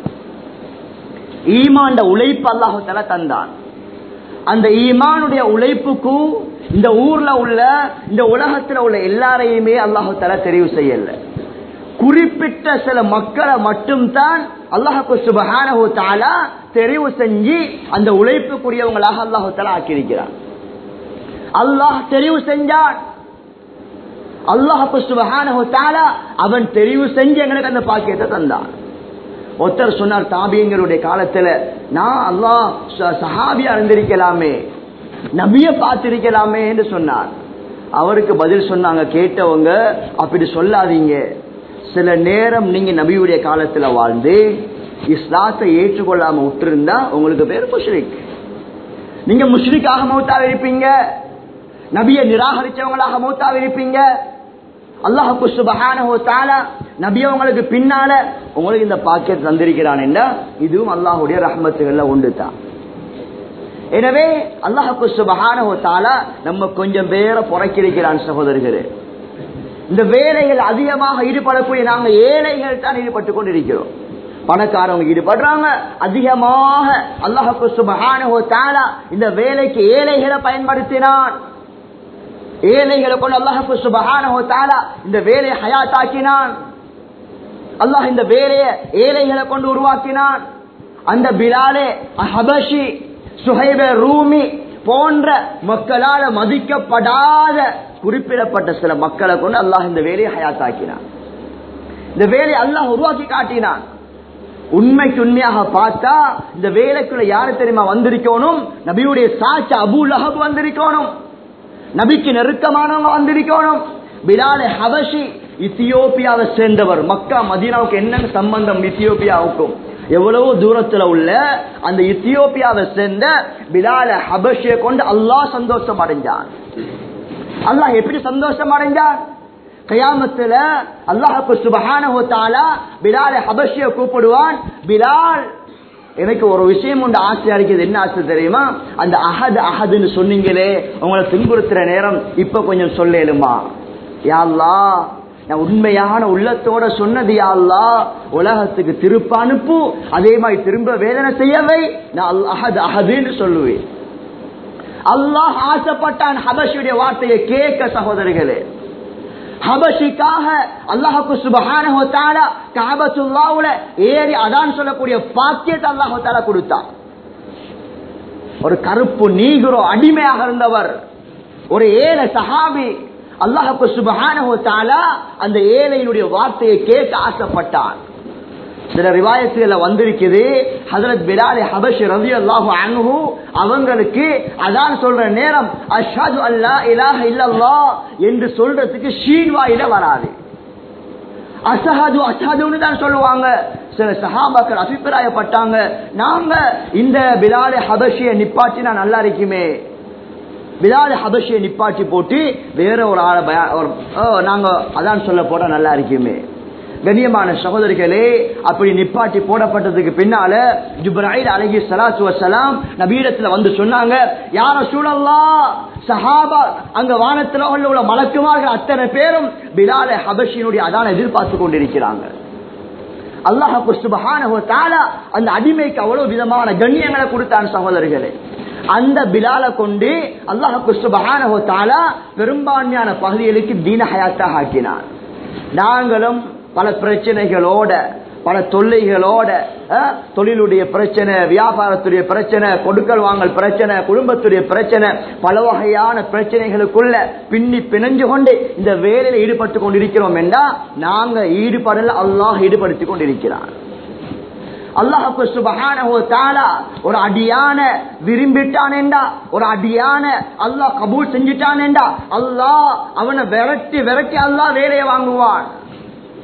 ஈமான்ட உழைப்பு அல்லாஹ் தஆலா தந்தான். அந்த ஈமானுடைய உழைப்புக்கு இந்த ஊர்ல உள்ள இந்த உலகத்துல உள்ள எல்லாரையுமே அல்லாஹ் தஆலா தெரிவு செய்யல. குறிப்பிட்ட சில மக்களை மட்டும்தான் அல்லாஹ்வுக்கு சுப்ஹானஹு வ தஆலா தெரிவு செஞ்சு அந்த உழைப்புக்குரியவங்களாக அல்லாஹ் தஆலா ஆக்கியிருக்கிறார். அல்லாஹ் தெரிவு செஞ்சான். அல்லாஹ்வுக்கு சுப்ஹானஹு வ தஆலா அவன் தெரிவு செஞ்சு எங்களுக்கு அந்த பாக்கியத்தை தந்தான். ஒருத்தர் சொன்னார், தாபியங்களுடைய காலத்துல நான் அல்லாஹ் சஹாபியா இருந்திருக்கலாமே, நபியை பார்த்திருக்கலாமே என்று சொன்னார். அவருக்கு பதில் சொன்னாங்க, கேட்டவங்க அப்படி சொல்லாதீங்க. சில நேரம் நீங்க நபியுடைய காலத்துல வாழ்ந்து இஸ்லாத்தை ஏற்றுக்கொள்ளாம விட்டுருந்தா உங்களுக்கு பேர் முஷ்ரிக். நீங்க முஷ்ரிக்காக மௌத்தாவே இருப்பீங்க, நபியை நிராகரிச்சவங்களாக மௌத்தாவே இருப்பீங்க. அல்லாஹ்வுக்கு சுப்ஹானஹு வ தஆலா நபியை உங்களுக்கு பின்னால உங்களுக்கு இந்த பாக்கியத்தை தந்திருக்கிறான் என்றா இதுவும் அல்லாஹ்வுடைய ரஹ்மத்துகள்ல உண்டு தான். எனவே அல்லாஹ்வுக்கு சுப்ஹானஹு வ தஆலா நம்ம கொஞ்சம் பேரை புறக்கிருக்கிறான். சகோதரர்களே, இந்த வேலைகள் அதிகமாக ஈடுபடக்கூடிய நாங்க ஏழைகள் தான் ஈடுபட்டு கொண்டிருக்கிறோம். பணக்காரவங்க ஈடுபடுறாங்க அதிகமாக. அல்லாஹ்வுக்கு சுப்ஹானஹு வ தஆலா இந்த வேலைக்கு ஏழைகளை பயன்படுத்தினான். ஏழைகளை கொண்டு அல்லாஹ்வுக்கு சுப்ஹானஹு வ தஆலா இந்த வேலையை ஹயாத்தாக்கினான். அல்லாஹ் இந்த வேலையை ஏழைகளை கொண்டு உருவாக்கினான். அந்த பிலாலே ஹபஷி, சுஹைப ரூமி போன்ற மக்களால மதிக்கப்படாத குறிப்பிடப்பட்ட சில மக்களை கொண்டு அல்லாஹ் இந்த வேலையை ஹயாத்தாக்கினான். இந்த வேலையை அல்லாஹ் உருவாக்கி காட்டினான். உண்மைக்கு உண்மையாக பார்த்தா இந்த வேலைக்குள்ள யாரு தெரியுமா வந்திருக்கணும்? நபியுடைய சாட்சி அபூ லஹப் வந்திருக்கணும், நபிக்கு நெருக்கமானவங்க வந்திருக்கணும். பிலாலே ஹபஷி இத்தியோப்பியாவை சேர்ந்தவர். மக்கா மதீனாவுக்கு என்ன சம்பந்தம்? இத்தியோப்பியாவுக்கும் எவ்வளவு தூரத்துல உள்ள அந்த இத்தியோப்பியாவை சேர்ந்த பிலாலே ஹபஷியை கொண்டு அல்லாஹ் சந்தோஷம் அடைஞ்சான். அல்லாஹ் எப்படி சந்தோஷம் அடைஞ்சான்? கியாமத்துல அல்லாஹ்வுக்கு சுப்ஹானஹு வ தஆலா பிலாலே ஹபஷியை கூப்பிடுவான். பிலால், எனக்கு ஒரு விஷயம் உண்டு, ஆசையா இருக்குது. என்ன ஆசை தெரியுமா? அந்த அஹத் அஹதுன்னு சொன்னீங்களே, உங்களை துன்புறுத்துற நேரம் இப்ப கொஞ்சம் சொல்லேலுமா? யா அல்லாஹ், நான் உண்மையான உள்ளத்தோட சொன்னது யா அல்லாஹ், உலகத்துக்கு திருப்ப அனுப்பு, அதே மாதிரி திரும்ப வேதனை செய்யவை, நான் அஹத் அஹதுன்னு சொல்லுவேன். அல்லாஹ் ஆசைப்பட்டான் ஹபஷியுடைய வார்த்தையை கேட்க. சகோதரிகளே, ஹபஷிக்காக அல்லாஹ்வுக்கு சுப்ஹானஹு வ தஆலா கஅபத்துல்லாஹ்வுல ஏறி அதான் சொல்லக்கூடிய பாக்கியத்தை அல்லாஹ் தஆலா கொடுத்தான். ஒரு கருப்பு நீக்ரோ அடிமையாக இருந்தவர், ஒரு ஏழை சஹாபி, அல்லாஹ்வுக்கு சுப்ஹானஹு வ தஆலா அந்த ஏழையினுடைய வார்த்தையை கேட்க ஆசைப்பட்டான். சில ரிவாயத்துல வந்திருக்குது, ஹஜ்ரத் பிலால் ஹபஷி ரலியல்லாஹு அன்ஹு அவங்களுக்கு அதான் சொல்ற நேரம் அஷ்ஹது அல்லா இலாஹ இல்லல்லாஹ் என்று சொல்றதுக்கு ஷீன் வாயில வராது, அஷ்ஹது அஷ்ஹதுன்னு தான் சொல்லுவாங்க. சில சஹாபாக்கள் அபிப்பிராயப்பட்டாங்க, நாங்க இந்த பிலால் ஹபஷியை நிப்பாட்டினா நல்லா இருக்குமே, பிலால் ஹபஷியை நிப்பாட்டி போட்டு வேற ஒரு ஆளை நாங்க அதான் சொல்ல போட்டா நல்லா இருக்குமே. கண்ணியமான சகோதரிகளே, அப்படி நிப்பாட்டி போடப்பட்டதுக்கு பின்னால ஜிப்ராயில் அலைஹி ஸலாத்து வஸலாம் நபியிடத்துல வந்து சொன்னாங்க, யா ரசூலல்லாஹ், சஹாபா அங்க வானத்துல உள்ள மலக்குமார்கள் அத்தனை பேரும் பிலால் ஹபஷியினுடைய அதான் எதிர்பார்த்து கொண்டிருக்கிறாங்க. அல்லாஹ்வுக்கு சுப்ஹானஹு வ தஆலா அந்த அடிமைக்கு அவ்வளவு விதமான கண்ணியங்களை கொடுத்தான். சகோதரிகளே, அந்த பிலாலை கொண்டு அல்லாஹ்வுக்கு சுப்ஹானஹு வ தஆலா பெரும்பான்மையான பகுதிகளுக்கு தீன ஹயாத்தாக ஆக்கினான். நாங்களும் பல பிரச்சனைகளோட, பல தொல்லைகளோட, தொழிலுடைய பிரச்சனை, வியாபாரத்துடைய பிரச்சனை, கொடுக்கல் வாங்கல் பிரச்சனை, குடும்பத்துடைய பிரச்சனை, பல வகையான பிரச்சனைகளுக்குள்ள பின்னி பிணைஞ்சு கொண்டு இந்த வேலையில ஈடுபட்டு கொண்டிருக்கிறோம் என்றா நாங்க ஈடுபடல, அல்லாஹ் ஈடுபடுத்திக் கொண்டிருக்கிறான். அல்லாஹ்வுக்கு சுப்ஹானஹு வ தஆலா ஒரு அடியான விரும்பிட்டான் என்றா, ஒரு அடியான அல்லாஹ் கபூல் செஞ்சிட்டான் என்றா அல்லாஹ் அவனை விரட்டி விரட்டி அல்லாஹ் வேலையை வாங்குவான்.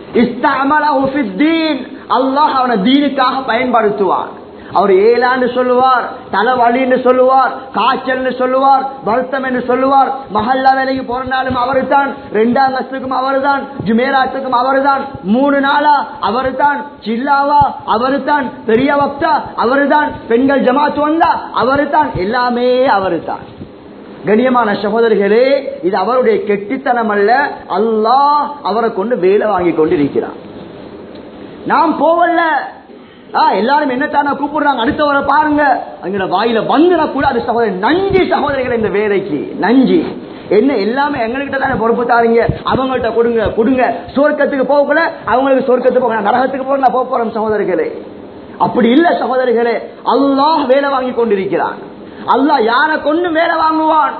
இஸ்தஅமலஹு ஃபித்தீன், அல்லாஹ் அவனை தீனுக்காக பயன்படுத்துவான். அவர் ஏலான்னு சொல்லுவார், தலைவலின்னு சொல்லுவார், காய்ச்சல்னு சொல்லுவார், வருத்தம் என்று சொல்லுவார். மஹல்லா வேலைக்கு போறனாலும் அவரு தான், ரெண்டாம் கஸ்துக்கும் அவரு தான், ஜுமேராத்துக்கும் அவரு தான், மூணு நாளா அவரு தான், சில்லாவா அவரு தான், பெரிய வக்தா அவரு தான், பெண்கள் ஜமாத் வந்தா அவரு தான், எல்லாமே அவரு தான். கண்ணியமான சகோதரர்களே, இது அவருடைய கெட்டித்தனம் அல்ல, அல்லாஹ் அவரை கொண்டு வேலை வாங்கி கொண்டு இருக்கிறார். நாம் போவல்ல, எல்லாரும் என்னத்தான கூப்பிடுறாங்க, அடுத்தவரை பாருங்க, அங்க வாயில வந்துடக்கூடாது சகோதரி. நஞ்சி சகோதரிகள் இந்த வேலைக்கு நஞ்சி. என்ன எல்லாமே எங்ககிட்ட தானே பொறுப்பு தாரீங்க, அவங்கள்ட்ட கொடுங்க கொடுங்க. சொர்க்கத்துக்கு போகல, அவங்களுக்கு சொர்க்கத்துக்கு போக, நரகத்துக்கு போக நான் போக போறோம் சகோதரிகளே. அப்படி இல்ல சகோதரிகளே, அல்லாஹ் வேலை வாங்கி கொண்டிருக்கிறான். அல்லாஹ் யாரை கொண்டு வேலை வாங்குவான்?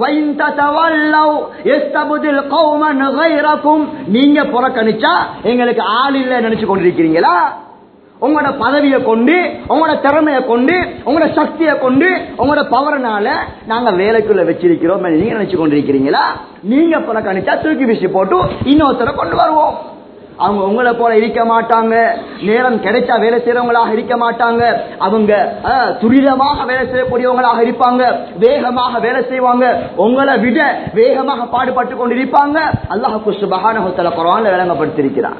நீங்க புறக்கணிச்சா எங்களுக்கு ஆள் இல்ல நினைச்சு கொண்டிருக்கிறீங்களா? உங்களோட பதவியை கொண்டு, உங்களோட திறமையை கொண்டு, உங்களோட சக்தியை கொண்டு, உங்களோட பவர்னால நாங்க வேலைக்குள்ள வச்சிருக்கிறோம் நீங்க நினைச்சு கொண்டிருக்கிறீங்களா? நீங்க புறக்கணிச்சா தூக்கி வீசி போட்டு இன்னொருத்தரை கொண்டு வருவோம். அவங்க உங்களை போல இருக்க மாட்டாங்க, நேரம் கிடைச்சா வேலை செய்யறவங்களாக இருக்க மாட்டாங்க. அவங்க துரிதமாக வேலை செய்யக்கூடியவங்களாக இருப்பாங்க, வேகமாக வேலை செய்வாங்க, உங்களை விட வேகமாக பாடுபட்டு கொண்டிருப்பாங்க. அல்லாஹ் சுப்ஹானஹு வ தஆலா குர்ஆன்ல விளங்கப்படுத்தியிருக்கிறார்.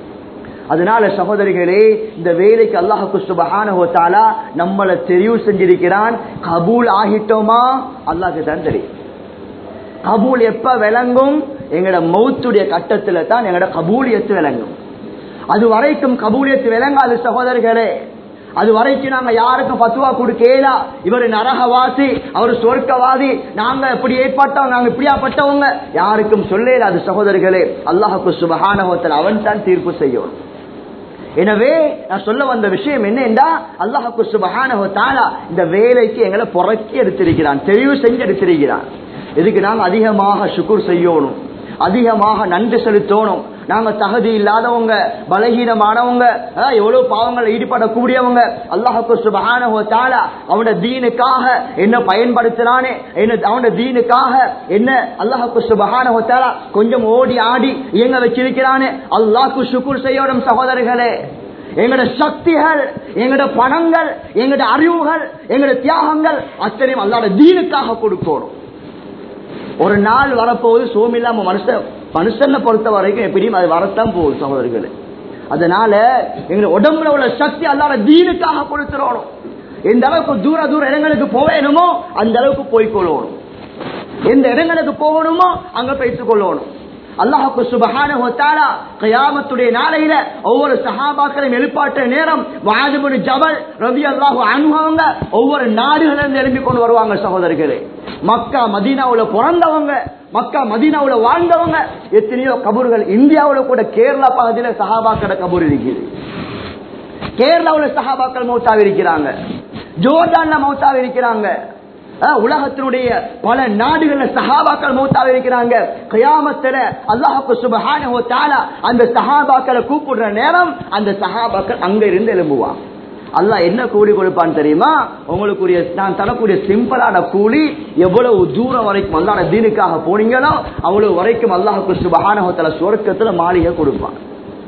அதனால சகோதரிகளே, இந்த வேலைக்கு அல்லாஹ் சுப்ஹானஹு வ தஆலா நம்மளை தெரிவு செஞ்சிருக்கிறான். கபூல் ஆகிட்டோமா அல்லாஹ்க்கு தான் தெரியும். கபூல் எப்ப விளங்கும்? எங்கட மௌத்துடைய கட்டத்துல தான் எங்கட கபூலியத்து விளங்கும். அது வரைக்கும் கபூலியத்து விளங்காது சகோதரர்களே. அது வரைக்கும் நாங்க யாருக்கும் பத்துவா கொடுக்கல, இவர் நரகவாசி, அவர் சொர்க்கவாதி, நாங்க இப்படி ஏற்பட்டவங்க, நாங்க இப்படியாப்பட்டவங்க யாருக்கும் சொல்லல. அது சகோதரர்களே, அல்லாஹ் சுப்ஹானஹு வ தஆலா அவன் தான் தீர்ப்பு செய்யும். எனவே நான் சொல்ல வந்த விஷயம் என்னன்னா, அல்லாஹ் சுப்ஹானஹு வ தஆலா இந்த வேலைக்கு எங்களை புறக்கி எடுத்திருக்கிறான், தெரிவு செஞ்சு எடுத்திருக்கிறான். இதுக்கு நாங்க அதிகமாக ஷுக்ர் செய்யணும், அதிகமாக நன்றி செலுத்தணும். நாங்க தகுதி இல்லாதவங்க, பலகீனமானவங்க, எவ்வளவு பாவங்கள் ஈடுபடக்கூடியவங்க. அல்லாஹ் சுப்ஹானஹு வ தஆலா அவனுடைய தீனுக்காக என்ன பயன்படுத்தினானே, என்ன அவனுடைய தீனுக்காக என்ன அல்லாஹ் சுப்ஹானஹு வ தஆலா கொஞ்சம் ஓடி ஆடி இயங்க வச்சிருக்கிறானே, அல்லாஹ்க்கு ஷுக்ர் செய்யணும் சகோதரர்களே. எங்களோட சக்திகள், எங்களோட பணங்கள், எங்களோட அறிவுகள், எங்களோட தியாகங்கள் அத்தனையும் அல்லாஹ்வுடைய தீனுக்காக கொடுக்கணும். ஒரு நாள் வரப்போகுது சோமில்லாம மனுஷன் மனுஷனை பொறுத்த வரைக்கும் எப்படியும் அது வரத்தான் போகுது சகோதரர்களே. அதனால எங்க உடம்புல உள்ள சக்தி அல்லாஹ்வுடைய தீனுக்காக கொடுத்துறோம். எந்த அளவுக்கு தூர தூர இடங்களுக்கு போவேணுமோ அந்த அளவுக்கு போய்கொள்ளணும், எந்த இடங்களுக்கு போகணுமோ அங்க பேசிக் கொள்ளணும். அல்லாஹ் சுப்ஹானஹு வ தஆலா கியாமத்துடைய நாளையில ஒவ்வொரு சஹாபாக்களையும் எழுப்பாட்ட நேரம் முஆத் இப்னு ஜபல் ரலியல்லாஹு அன்ஹு அவங்க ஒவ்வொரு நாடுகளிலிருந்து எழுப்பி கொண்டு வருவாங்க சகோதரர்களே. மக்கா மதீனாவுல பிறந்தவங்க, மக்கா மதீனாவுல வாழ்ந்தவங்க, எத்தனையோ கபூர்கள். இந்தியாவுல கூட கேரளா பகுதியில் சஹாபாக்களோட கபூர் இருக்குது. கேரளாவுல சஹாபாக்கள் மௌத்தாவி இருக்கிறாங்க, ஜோர்டான்ல மௌத்தாவி இருக்கிறாங்க, உலகத்தினுடைய பல நாடுகள்ல சஹாபாக்கள் மௌத்தாவி இருக்கிறாங்க. கியாமத்துல அல்லாஹ் சுப்ஹானஹு வ தஆலா அந்த சஹாபாக்களை கூப்பிடுற நேரம் அந்த சஹாபாக்கள் அங்க இருந்து எழும்புவாங்க. அல்லாஹ் என்ன கூலி கொடுப்பான்னு தெரியுமா? உங்களுக்குரிய நான் தரக்கூடிய சிம்பிளான கூலி. எவ்வளவு தூரம் வரைக்கும் அல்லாஹ்வுடைய தீனுக்காக போனீங்களோ அவ்வளவு வரைக்கும் அல்லாஹ் சுப்ஹானஹு வ தஆலா சொர்க்கத்துல மாளிகை கொடுப்பான்.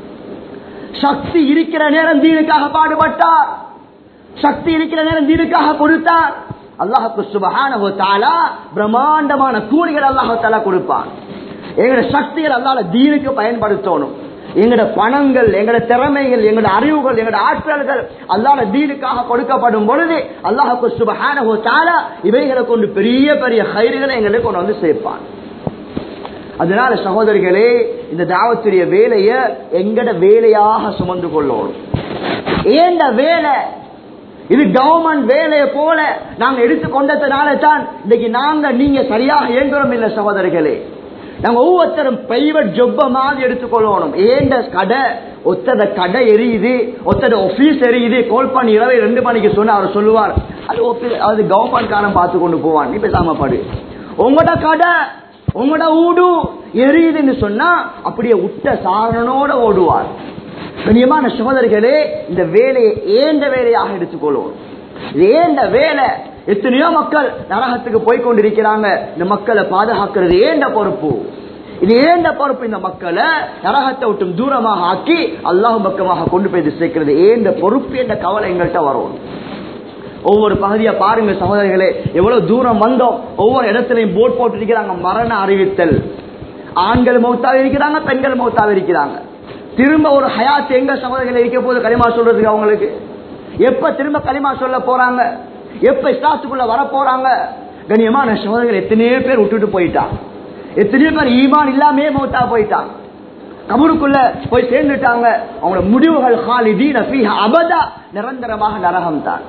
சக்தி இருக்கிற நேரம் தீனுக்காக பாடுபட்டார், சக்தி இருக்கிற நேரம் தீனுக்காக கொடுத்தார். அல்லாஹ் சுப்ஹானஹு வ தஆலா பிரம்மாண்டமான கூலிகள் அல்லாஹ் தஆலா கொடுப்பான். எங்களோட சக்திகள் அல்லாஹ் தீனுக்கு பயன்படுத்தணும். எங்களோட பணங்கள், எங்களோட திறமைகள், எங்களோட அறிவுகள், எங்களோட ஆற்றல்கள் அல்லாஹ் தீனுக்காக கொடுக்கப்படும் பொழுது அல்லாஹ் சுப்ஹானஹு வ தஆலா இவைகளை கொண்டு பெரிய பெரிய கைதுகளை எங்களுக்கு கொண்டு வந்து சேர்ப்பான். அதனால சகோதரிகளே, இந்த தாவத்துடைய வேலையை எங்கட வேலையாக சுமந்து கொள்ளணும். ஏண்ட வேலை இது கவர்மெண்ட் வேலையை போல நாங்க எடுத்துக்கொண்டதுனால தான் இன்னைக்கு நாங்க நீங்க சரியாக இயங்குறோம் இல்ல சகோதரிகளே. நாங்க ஒவ்வொருத்தரும் பிரைவேட் ஜொப்ப மாதிரி எடுத்துக்கொள்ளணும். ஏண்ட கடை, ஒத்தட கடை எரியுது, ஒத்தட ஆபீஸ் எரியுது, கால் பண்ணி இரவு ரெண்டு மணிக்கு சொன்ன அவர் சொல்லுவார், அது அது கவர்மெண்ட் காரன் பார்த்து கொண்டு போவான், நீ பேசாம படு. உங்களோட கடை, உங்களோட ஊடு எரியுதுன்னு சொன்னா அப்படியே உட்ட சாரணனோட ஓடுவார். கண்ணியமான சகோதரிகளே, இந்த வேலையை ஏண்ட வேலையாக எடுத்துக்கொள்வோம். ஏண்ட வேலை. எத்தனையோ மக்கள் நரகத்துக்கு போய் கொண்டிருக்கிறாங்க. இந்த மக்களை பாதுகாக்கிறது ஏண்ட பொறுப்பு. இது ஏண்ட பொறுப்பு. இந்த மக்களை நரகத்தை விட்டும் தூரமாக ஆக்கி அல்லாஹ் பக்கமாக கொண்டு போய் சேர்க்கிறது ஏண்ட பொறுப்பு என்ற கவலை எங்கள்கிட்ட வரும். ஒவ்வொரு பகுதியா பாருங்க சகோதரிகளே, எவ்வளவு தூரம் வந்தோம். ஒவ்வொரு இடத்துலையும் போட் போட்டு இருக்கிறாங்க, மரண அறிவித்தல். ஆண்கள் மௌத்தாக இருக்கிறாங்க, பெண்கள் மௌத்தாக இருக்கிறாங்க. திரும்ப ஒரு ஹயாத் எங்க சகோதரிகள் இருக்க போது கலிமா சொல்றதுக்கு அவங்களுக்கு எப்ப திரும்ப கலிமா சொல்ல போறாங்க, எப்ப இஸ்லாத்துக்குள்ள வர போறாங்க? கண்ணியமான சகோதரிகள், எத்தனையோ பேர் விட்டுட்டு போயிட்டாங்க, எத்தனையோ பேர் ஈமான் இல்லாமே மௌத்தா போயிட்டாங்க, கபருக்குள்ள போய் சேர்ந்துட்டாங்க. அவங்களோட முடிவுகள் ஹாலிதீன ஃபீஹா அபதா, நிரந்தரமாக நரகம் தான்.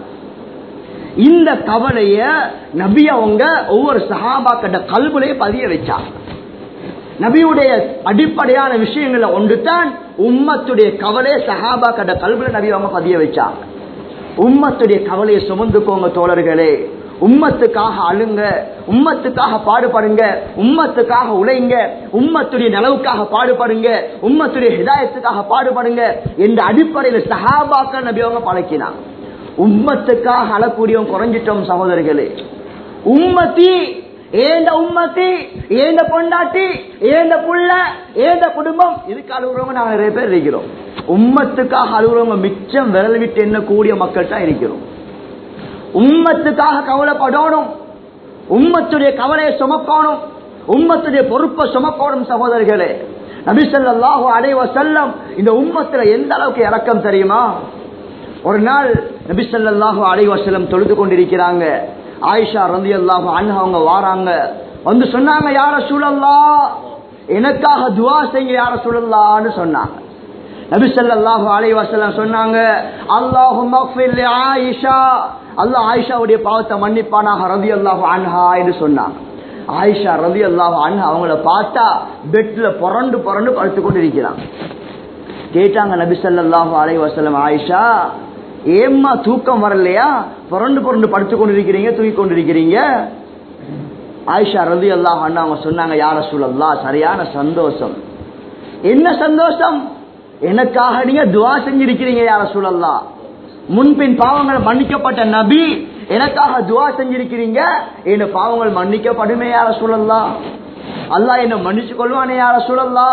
இந்த கவலைய நபி அவங்க ஒவ்வொரு சஹாபாக்கிட்ட கல்புலே பதிய வச்சாங்க. நபியுடைய அடிப்படையான விஷயங்கள ஒன்று தான் உம்மத்துடைய கவலை. சஹாபாக்கிட்ட கல்புல நபி அவங்க பதிய வச்சாங்க. உம்மத்துடைய கவலையை சுமந்துக்கோங்க தோழர்களே, உம்மத்துக்காக அழுங்க, உம்மத்துக்காக பாடுபடுங்க, உம்மத்துக்காக உழைங்க, உம்மத்துடைய நலவுக்காக பாடுபடுங்க, உம்மத்துடைய ஹிதாயத்துக்காக பாடுபடுங்க என்ற அடிப்படையில் சஹாபாக்கள் நபி அவங்க பழக்கினாங்க. உம்மத்துக்காக அழக்கூடியவங்க குறைஞ்சிட்டோம் சகோதரர்களே. உம்மத்தி ஏந்த உம்மத்தி, ஏந்த பொண்டாட்டி, ஏந்த புள்ள, ஏந்த குடும்பம், இதுக்கு அழுகுறவங்க நாங்க நிறைய பேர் இருக்கிறோம். உம்மத்துக்காக அழுகுறவங்க மிச்சம் விரல் விட்டு என்ன கூடிய மக்கள் தான் இருக்கிறோம். உம்மத்துக்காக கவலைப்படணும், உம்மத்துடைய கவலையை சுமக்கணும், உம்மத்துடைய பொறுப்பை சுமக்கணும் சகோதரர்களே. நபி ஸல்லல்லாஹு அலைஹி வஸல்லம் இந்த உம்மத்துல எந்த அளவுக்கு இரக்கம் தெரியுமா? ஒரு நாள் நபி ஸல்லல்லாஹு அலைஹி வஸல்லம் தொழுது கொண்டிருக்கிறாங்க. ஆயிஷா ரலியல்லாஹு அன்ஹா அவங்க வாராங்க, வந்து சொன்னாங்க, யா ரசூலல்லாஹ் எனக்காக துஆ செய்யுங்க யா ரசூலல்லாஹ்னு சொன்னாங்க. நபி ஸல்லல்லாஹு அலைஹி வஸல்லம் சொன்னாங்க, அல்லாஹும்ம ஃபிர் லி ஆயிஷா, அல்லாஹ் ஆயிஷாவுடைய பாவத்தை மன்னிப்பானாக ரலியல்லாஹு அன்ஹா என்று சொன்னாங்க. ஆயிஷா ரலியல்லாஹு அன்ஹா அவங்கள பார்த்தா பெட்ல புரண்டு புரண்டு படுத்து கொண்டு இருக்கிறாங்க. கேட்டாங்க நபி ஸல்லல்லாஹு அலைஹி வஸல்லம், ஆயிஷா ஏம்மா தூக்கம் வரலையா, புரண்டு புரண்டு படுத்து கொண்டிருக்கிறீங்க, தூக்கி கொண்டிருக்கிறீங்க? ஆயிஷா ரலியல்லாஹு அன்ஹா அவங்க சொன்னாங்க, யா ரசூலல்லாஹ் சரியான சந்தோஷம். என்ன சந்தோஷம்? எனக்காக நீங்க துஆ செஞ்சிருக்கிறீங்க யா ரசூலல்லாஹ். முன்பின் பாவங்கள் மன்னிக்கப்பட்ட நபி எனக்காக துஆ செஞ்சிருக்கிறீங்க, என்ன பாவங்கள் மன்னிக்கப்படுமே யா ரசூலல்லாஹ், அல்லாஹ் என்ன மன்னிச்சு கொள்வானே யா ரசூலல்லாஹ்.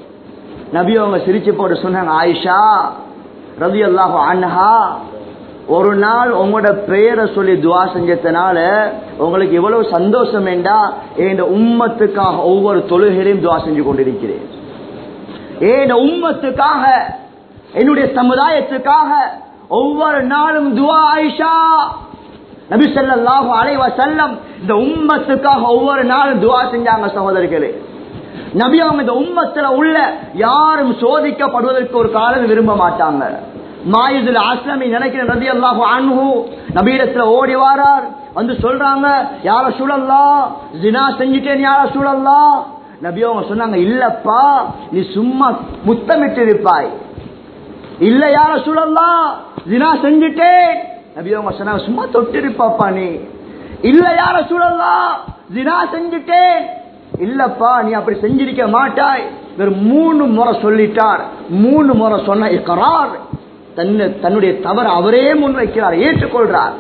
நபி அவங்க சிரிச்சு போட்டு சொன்னாங்க, ஆயிஷா ரலியல்லாஹு அன்ஹா ஒரு நாள் உங்களோட பெயரை சொல்லி துஆ செஞ்சதுனால உங்களுக்கு எவ்வளவு சந்தோஷம் என்றா, என் உம்மத்துக்காக ஒவ்வொரு தொழுகையிலும் துஆ செஞ்சு கொண்டிருக்கிறேன். என் உம்மத்துக்காக, என்னுடைய சமுதாயத்துக்காக ஒவ்வொரு நாளும் துஆ. ஆயிஷா நபி ஸல்லல்லாஹு அலைஹி வஸல்லம் இந்த உம்மத்துக்காக ஒவ்வொரு நாளும் துஆ செஞ்சாங்க சகோதரர்களே. நபி அவங்க இந்த உம்மத்துல உள்ள யாரும் சோதிக்கப்படுவதற்கு ஒரு காலம் விரும்ப மாட்டாங்க. மாயிதுல் அஸ்லமி நினைக்கிறேன் ரலியல்லாஹு அன்ஹு நபியிடத்துல ஓடி வாரார், வந்து சொல்றாங்க, யா ரசூலல்லாஹ் ஜினா செஞ்சிட்டேன் யா ரசூலல்லாஹ். நபி அவங்க சொன்னாங்க, இல்லப்பா நீ சும்மா முத்தமிட்டு இருப்பாய். இல்ல யா ரசூலல்லாஹ் ஜினா செஞ்சிட்டேன். நபி அவங்க சொன்னாங்க, சும்மா தொட்டு இருப்பாப்பா நீ. இல்ல யா ரசூலல்லாஹ் ஜினா செஞ்சிட்டேன். இல்லப்பா நீ அப்படி செஞ்சிருக்க மாட்டாய். வெறும் மூணு முறை சொல்லிட்டார். மூணு முறை சொன்ன இக்ரார், தன்னுடைய தவறு அவரே முன்வைக்கிறார், ஏற்றுக்கொள்றார்.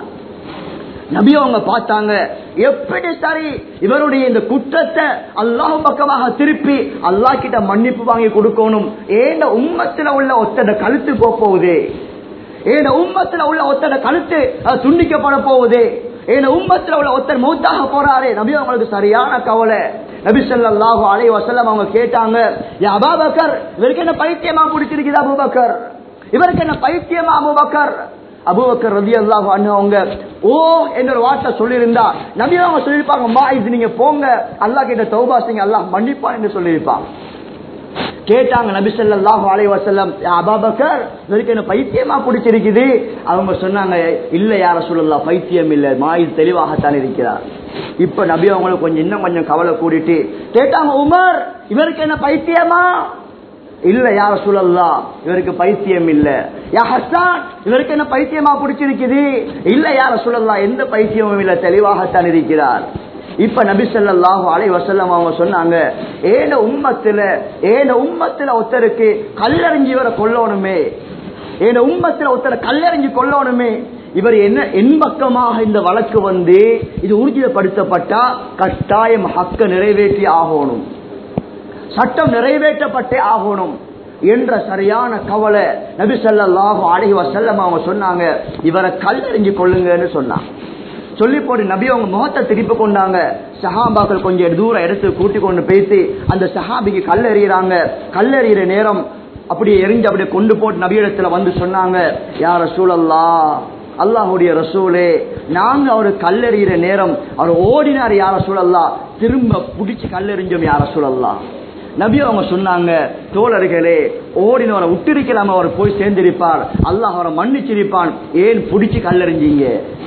நபி அவங்க பார்த்தாங்க, எப்படி சரி இவருடைய இந்த குற்றத்தை அல்லாஹ் பக்கமாக திருப்பி அல்லாஹ் கிட்ட மன்னிப்பு வாங்கி கொடுக்கணும். ஏன் உம்மத்துல உள்ள ஒத்தட கழுத்து போகுது, ஏன் உம்மத்துல உள்ள ஒத்தட கழுத்து துண்டிக்கப்பட போகுது, ஏன் உம்மத்துல உள்ள ஒத்தர் மௌத்தாக போறாரே. நபி அவங்களுக்கு சரியான கவலை. நபி ஸல்லல்லாஹு அலைஹி வஸல்லம் அவங்க கேட்டாங்க, யா அபூபக்கர் இவருக்கு என்ன பைத்தியமா பிடிச்சிருக்குதா அபூபக்கர், இவருக்கு என்ன பைத்தியமா அபூபக்கர்? அபூபக்கர் ரலியல்லாஹு அன்ஹு அவங்க ஓ என்ற வார்த்தை சொல்லியிருந்தா நபி அவங்க சொல்லியிருப்பாங்க, மாயிஸ் நீங்க போங்க அல்லாஹ் கிட்ட தௌபா செய்யுங்க அல்லாஹ் மன்னிப்பான் என்று சொல்லியிருப்பாங்க. கேட்டாங்க நபி ஸல்லல்லாஹு அலைஹி வஸல்லம், அபூபக்கர் இவருக்கு என்ன பைத்தியமா பிடிச்சிருக்குது? அவங்க சொன்னாங்க, இல்ல யா ரசூலுல்லாஹ் பைத்தியம் இல்ல, மாயிஸ் தெளிவாகத்தான் இருக்கிறார். இப்ப நபி அவங்களுக்கு கொஞ்சம் இன்னும் கொஞ்சம் கவலை கூடிட்டு கேட்டாங்க, உமர் இவருக்கு என்ன பைத்தியமா? இல்ல யா ரசூலல்லாஹ் இவருக்கு பைத்தியம் இல்ல. யா ஹஸ்ஸான் இவருக்கு என்ன பைத்தியமா பிடிச்சிருக்குது? இல்ல யா ரசூலல்லாஹ் எந்த பைத்தியமும் இல்ல, தெளிவாகத்தான் இருக்கிறார். இப்ப நபி ஸல்லல்லாஹு அலைஹி வஸல்லம் அவங்க சொன்னாங்க, ஏன உம்மத்துல ஏன உம்மத்துல ஒருத்தருக்கு கல்லறிஞ்சி இவரை கொல்லணுமே, ஏன உம்மத்துல ஒருத்தரை கல்லறிஞ்சி கொல்லணுமே. இவர் என்ன என்பக்கமாக இந்த வழக்கு வந்து இது ஊர்ஜிதப்படுத்தப்பட்டா கட்டாயம் ஹக்க நிறைவேற்றி ஆகணும். சட்டம் நிறைவேற்றப்பட்டே ஆகணும் என்ற சரியான கவலை நபி ஸல்லல்லாஹு அலைஹி வஸல்லம் அவங்க சொன்னாங்க. இவரை கல்லெறிஞ்சு கொள்ளுங்கன்னு சொன்னாங்க. சொல்லி போட்டு நபி அவங்க முகத்தை திருப்பி கொண்டாங்க. சஹாபாக்கள் கொஞ்சம் தூரம் எடுத்து கூட்டி கொண்டு பேசி அந்த சஹாபிக்கு கல்லெறிகிறாங்க. கல்லெறிகிற நேரம் அப்படியே எரிஞ்சு அப்படியே கொண்டு போட்டு நபியிடத்துல வந்து சொன்னாங்க, யா ரசூலல்லாஹ், அல்லாஹ்வுடைய ரசூலே, நாங்க அவரு கல்லெறிகிற நேரம் அவர் ஓடினார் யா ரசூலல்லாஹ், திரும்ப பிடிச்சு கல்லெறிஞ்சோம் யா ரசூலல்லாஹ். நபி அவங்க சொன்னாங்க, தோழர்களே, ஓடினவரை விட்டிருக்கலாம், அவர் போய் சேர்ந்திருப்பார், அல்லாஹ் அவரை மன்னிச்சிருப்பான், ஏன் பிடிச்சு கல்லெறிஞ்சீங்க?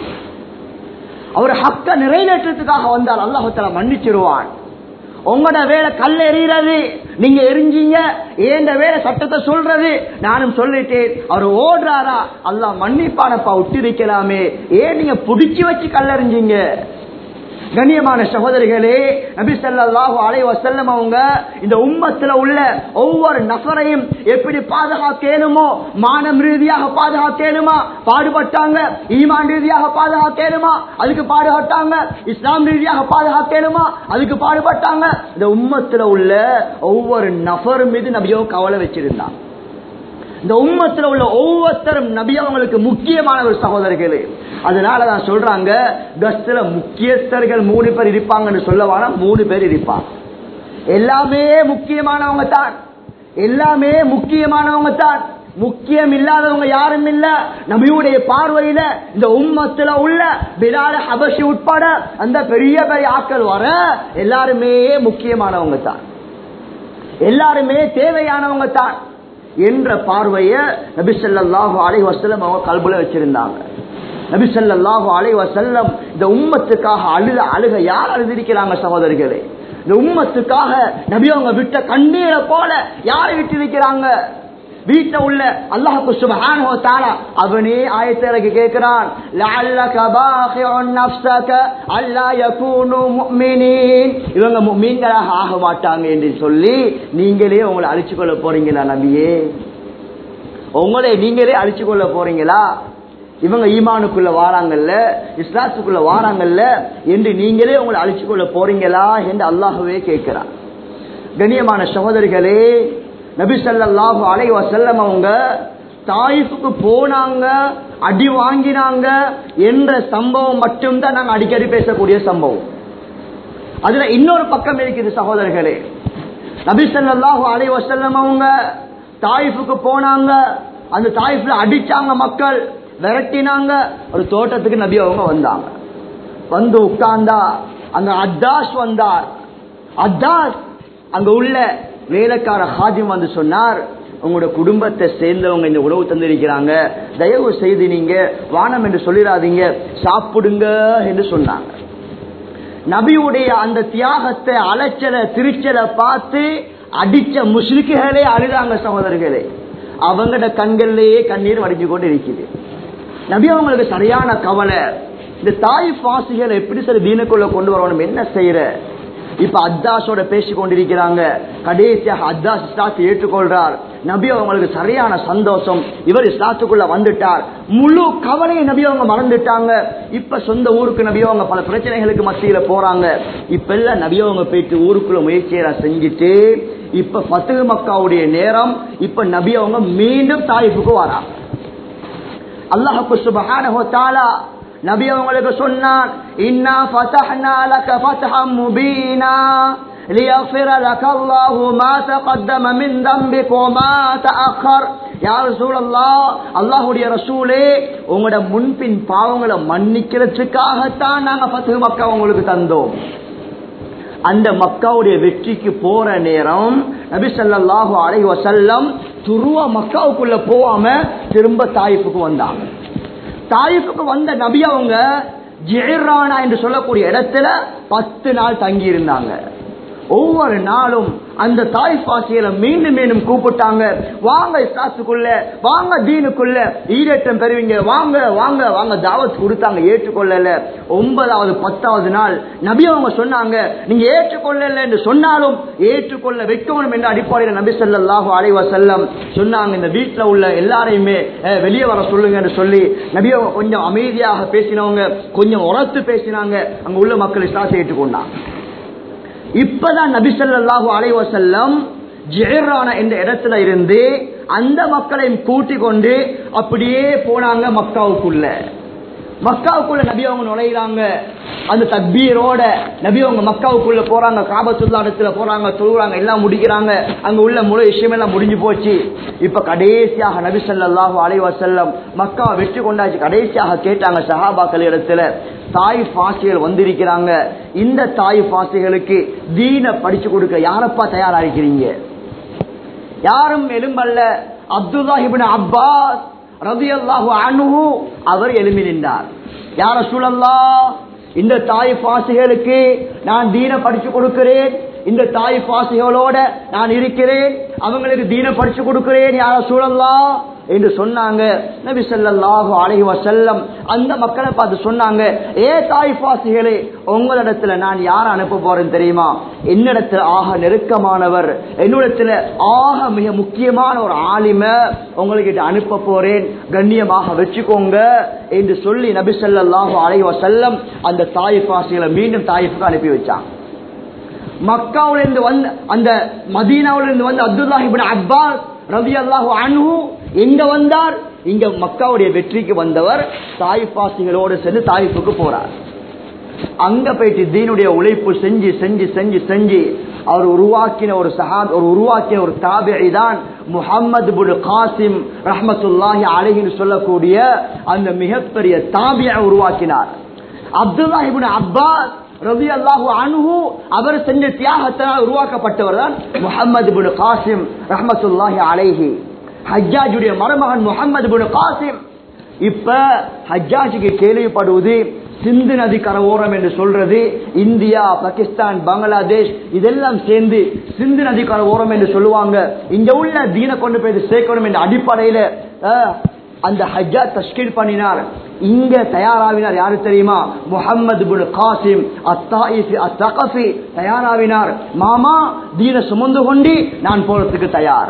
அவர் ஹக்க நிறைவேற்றத்துக்காக வந்தால் அல்லாஹ் தஆலா மன்னிச்சிருவான். உங்களோட வேலை கல்ல எறிகிறது, நீங்க எரிஞ்சீங்க, ஏண்ட வேலை சட்டத்தை சொல்றது, நானும் சொல்லிட்டேன். அவர் ஓடுறாரா, அல்லாஹ் மன்னிப்பானப்பா, விட்டிருக்கலாமே, ஏன் நீங்க பிடிச்சு வச்சு கல்லெறிஞ்சீங்க? கண்ணியமான சகோதரிகளே, நபி ஸல்லல்லாஹு அலைஹி வஸல்லம் அவங்க இந்த உம்மத்துல உள்ள ஒவ்வொரு நபரையும் எப்படி பாதுகாக்கணுமோ, மானம் ரீதியாக பாதுகாக்கணுமா பாடுபட்டாங்க, ஈமான் ரீதியாக பாதுகாக்கணுமா அதுக்கு பாடுபட்டாங்க, இஸ்லாம் ரீதியாக பாதுகாக்கணுமா அதுக்கு பாடுபட்டாங்க. இந்த உம்மத்துல உள்ள ஒவ்வொரு நபர் மீது நபியோ கவலை வச்சிருந்தாங்க. இந்த உம்மத்துல உள்ள ஒவ்வொருத்தரும் நபி அவங்களுக்கு முக்கியமானவர் சகோதரர்களே. அதனாலதான் சொல்றாங்க, கஸ்ட்ல முக்கியஸ்தர்கள் மூணு பேர் இருப்பாங்கன்னு சொல்லவானா, மூணு பேர் இருப்பாங்க. எல்லாமே முக்கியமானவங்க தான், எல்லாமே முக்கியமானவங்க தான். முக்கியம் இல்லாதவங்க யாரும் இல்ல. நபியுடைய பார்வையில இந்த உம்மத்துல உள்ள பிலால் ஹபஷி உட்பட அந்த பெரிய பெரிய ஆட்கள் வர எல்லாருமே முக்கியமானவங்க தான், எல்லாருமே தேவையானவங்க தான் என்ற பார்வையை நபி ஸல்லல்லாஹு அலைஹி வஸல்லம் அவங்க கல்புல வச்சிருந்தாங்க. நபி ஸல்லல்லாஹு அலைஹி வஸல்லம் இந்த உம்மத்துக்காக அழுத அழுக யார் அழுதிருக்கிறாங்க சகோதரிகளே? இந்த உம்மத்துக்காக நபி அவங்க விட்ட கண்ணீரை போல யாரை விட்டு இருக்கிறாங்க? வீட்டை உள்ள அல்லாஹ் சுப்ஹானஹு வ தஆலா அவனே ஆயத்திற்கு கேட்கிறான், லஅல்லக பாகிஉன் நஃப்ஸக அல்லா யகூனு முஃமினீன், இவங்க முஃமின்களாக ஆக மாட்டாங்க என்று சொல்லி நீங்களே உங்களை அழிச்சு கொள்ள போறீங்களா நபியே? உங்களே நீங்களே அழிச்சு கொள்ள போறீங்களா? இவங்க ஈமானுக்குள்ள வாராங்கல்ல, இஸ்லாத்துக்குள்ள வாராங்கல்ல என்று நீங்களே உங்களை அழிச்சு கொள்ள போறீங்களா என்று அல்லாஹ்வே கேட்கிறான். கண்ணியமான சகோதரிகளே, நபி ஸல்லல்லாஹு அலைஹி வஸல்லம் அவங்க தாயிஃபுக்கு போனாங்க, அடி வாங்கினாங்க என்ற சம்பவம் மட்டும்தான் நாங்க அடிக்கடி பேசக்கூடிய சம்பவம். அதுல இன்னொரு பக்கம் இருக்குது சகோதரர்களே. நபி ஸல்லல்லாஹு அலைஹி வஸல்லம் அவங்க தாயிஃபுக்கு போனாங்க, அந்த தாயிஃப்ல அடிச்சாங்க, மக்கள் விரட்டினாங்க. ஒரு தோட்டத்துக்கு நபி அவங்க வந்தாங்க. வந்து உட்கார்ந்தா அங்க அத்தாஸ் வந்தார். அத்தாஸ் அங்க உள்ள வேலைக்கார ஹாஜிம் வந்து சொன்னார், உங்களோட குடும்பத்தை சேர்ந்தவங்க இந்த உணவு தந்திருக்கிறாங்க, தயவு செய்து நீங்க வானம் என்று சொல்லிடாதீங்க, சாப்பிடுங்க என்று சொன்னாங்க. நபியுடைய அந்த தியாகத்தை, அலைச்சலை, திருச்சலை பார்த்து அடிச்ச முஸ்லிக்குகளே அழுதாங்க சகோதரர்களே. அவங்களோட கண்கள்லேயே கண்ணீர் வடிஞ்சு கொண்டு இருக்குது. நபி அவங்களுக்கு சரியான கவலை, இந்த தாயிஃப் வாசிகளை எப்படி சரி தீனுக்குள்ள கொண்டு வரணும், என்ன செய்யற? இப்ப அத்தாஸோட பேசி கொண்டிருக்கிறாங்க. கடைசியாக அத்தாஸ் இஸ்லாத்தை ஏற்றுக்கொள்றார். நபி அவங்களுக்கு சரியான சந்தோஷம், இவர் இஸ்லாத்துக்குள்ள வந்துட்டார். முழு கவலையை நபி அவங்க மறந்துட்டாங்க. இப்ப சொந்த ஊருக்கு நபி அவங்க பல பிரச்சனைகளுக்கு மத்தியில போறாங்க. இப்ப எல்லாம் நபி அவங்க போயிட்டு ஊருக்குள்ள முயற்சியை செஞ்சுட்டு இப்ப ஃபத்ஹ் மக்காவுடைய நேரம். இப்ப நபி அவங்க மீண்டும் தாயிஃபுக்கு வராங்க. அல்லாஹ் சுப்ஹானஹு வ தஆலா நபி அவங்களுக்கு சொன்னான், இன்னா ஃபதஹ்னா லக ஃபத்ஹம் முபீனா லியஃபிர லக அல்லாஹு மா தகத்தம மின் தம்பிக வ மா தஅக்கர். யா ரசூலல்லாஹ், அல்லாஹ்வுடைய ரசூலே, உங்களோட முன்பின் பாவங்களை மன்னிக்கிறதுக்காகத்தான் நாங்க ஃபத்ஹ் மக்கா உங்களுக்கு தந்தோம். அந்த மக்காவுடைய வெற்றிக்கு போற நேரம் நபி ஸல்லல்லாஹு அலைஹி வஸல்லம் துருவ மக்காவுக்குள்ள போகாம திரும்ப தாயிஃபுக்கு வந்தாங்க. தாயிஃபுக்கு வந்த நபி அவங்க ஜிஹ்ரானா என்று சொல்லக்கூடிய இடத்துல பத்து நாள் தங்கி இருந்தாங்க. ஒவ்வொரு நாளும் அந்த தாயிஃப் வாசிகளை மீண்டும் மீண்டும் கூப்பிட்டாங்க, வாங்க இஸ்லாத்துக்குள்ள, வாங்க தீனுக்குள்ள ஈரேற்றம் பெறுவீங்க, வாங்க வாங்க வாங்க தாவத் கொடுத்தாங்க. ஏற்றுக்கொள்ளல. ஒன்பதாவது பத்தாவது நாள் நபி அவங்க சொன்னாங்க, நீங்க ஏற்றுக்கொள்ளல என்று சொன்னாலும் ஏற்றுக்கொள்ள வைக்கணும் என்ற அடிப்படையில் நபி ஸல்லல்லாஹு அலைஹி வஸல்லம் சொன்னாங்க, இந்த வீட்டுல உள்ள எல்லாரையுமே வெளியே வர சொல்லுங்க என்று சொல்லி நபி அவங்க கொஞ்சம் அமைதியாக பேசினவங்க, கொஞ்சம் உரத்து பேசினாங்க. அங்க உள்ள மக்கள் இஸ்லாத்தை ஏற்றுக்கொண்டாங்க. இப்பதான் நபி ஸல்லல்லாஹு அலைஹி வஸல்லம் ஜிஹ்ரானா என்ற இடத்துல இருந்து அந்த மக்களையும் கூட்டிக் கொண்டு அப்படியே போனாங்க மக்காவுக்குள்ள. மக்காவுக்குள்ள நபி அவங்க நுழையிறாங்க. அந்த தக்பீரோட நபி அவங்க மக்காவுக்குள்ள போறாங்க. காபத்துல்லா இடத்துல போறாங்க, தொழுறாங்க, எல்லாம் முடிக்கிறாங்க. அங்க உள்ள முழு விஷயம் எல்லாம் முடிஞ்சு போச்சு. இப்ப கடைசியாக நபி ஸல்லல்லாஹு அலைஹி வஸல்லம் மக்கா வெற்றி கொண்டாச்சு. கடைசியாக கேட்டாங்க சஹாபாக்கள் இடத்துல, தாயிஃப் வாசிகள் வந்திருக்கிறாங்க, இந்த தாயிஃப் வாசிகளுக்கு தீன படிச்சு கொடுக்க யாரப்பா தயாரா இருக்கிறீங்க? யாரும் எலும்பல்ல. அப்துல்லாஹ் இப்னு அப்பாஸ் ரலியல்லாஹு அன்ஹு அவர் எழும்பி நின்றார். யா ரசூலல்லாஹ், இந்த தாயிஃப் வாசிகளுக்கு நான் தீன படிச்சு கொடுக்கிறேன், இந்த தாயிஃப் வாசிகளோட நான் இருக்கிறேன், அவங்களுக்கு தீன படிச்சு கொடுக்கிறேன் யா ரசூலல்லாஹ் என்று சொன்னாங்க. நபி ஸல்லல்லாஹு அலைஹி வஸல்லம் அந்த மக்களை பார்த்து சொன்னாங்க, ஏ தாயிஃப் வாசிகளே, உங்களிடத்துல நான் யாரை அனுப்ப போறேன் தெரியுமா? என்னிடத்துல ஆக நெருக்கமானவர், என்னிடத்துல ஆக மிக முக்கியமான ஒரு ஆலிம உங்களுக்கு அனுப்ப போறேன், கண்ணியமாக வச்சுக்கோங்க என்று சொல்லி நபி ஸல்லல்லாஹு அலைஹி வஸல்லம் அந்த தாயிஃப் வாசிகளை மீண்டும் தாயிஃபுக்கு அனுப்பி வச்சாங்க. மக்காவிலிருந்து வந்து அந்த மதீனாவிலிருந்து வந்து அப்துல்லாஹ் இப்னு அப்பாஸ் ரலியல்லாஹு அன்ஹு எங்க வந்தார்? இங்க மக்காவுடைய வெற்றிக்கு வந்தவர் தாயிஃப் வாசிகளோடு சேர்ந்து தாயிஃபுக்கு போறார். அங்க போயிட்டு தீனுடைய உழைப்பு செஞ்சு செஞ்சு செஞ்சு செஞ்சு அவர் உருவாக்கின ஒரு சஹாப் ஒரு உருவாக்கின ஒரு தாபிஈ தான் முஹம்மது இப்னு காசிம் ரஹ்மத்துல்லாஹி அலைஹி சொல்லக்கூடிய அந்த மிகப்பெரிய தாபிஈ உருவாக்கினார். அப்துல்லாஹ் இப்னு அப்பாஸ் ரலியல்லாஹு அன்ஹு அவர் செஞ்ச தியாகத்தால் உருவாக்கப்பட்டவர் தான் முஹம்மது இப்னு காசிம் ரஹ்மத்துல்லாஹி அலைஹி. ஹஜ்ஜாஜுடைய மருமகன் முஹம்மது இப்னு காசிம். இப்ப ஹஜ்ஜாஜுக்கு கேள்விப்படுவது சிந்து நதி கரையோரம் என்று சொல்றது, இந்தியா, பாகிஸ்தான், பங்களாதேஷ் இதெல்லாம் சேர்ந்து சிந்து நதி கரையோரம் என்று சொல்லுவாங்க. இங்க உள்ள தீன கொண்டு போய் சேர்க்கணும் என்ற அடிப்படையில அந்த ஹஜ்ஜாஜ் தஷ்கீல் பண்ணினார். இங்க தயாராவினார் யாரு தெரியுமா? முஹம்மது இப்னு காசிம் அத்தாயிஃபி அத்தகஃபி தயாராவினார். மாமா தீன சுமந்து கொண்டு நான் போறதுக்கு தயார்.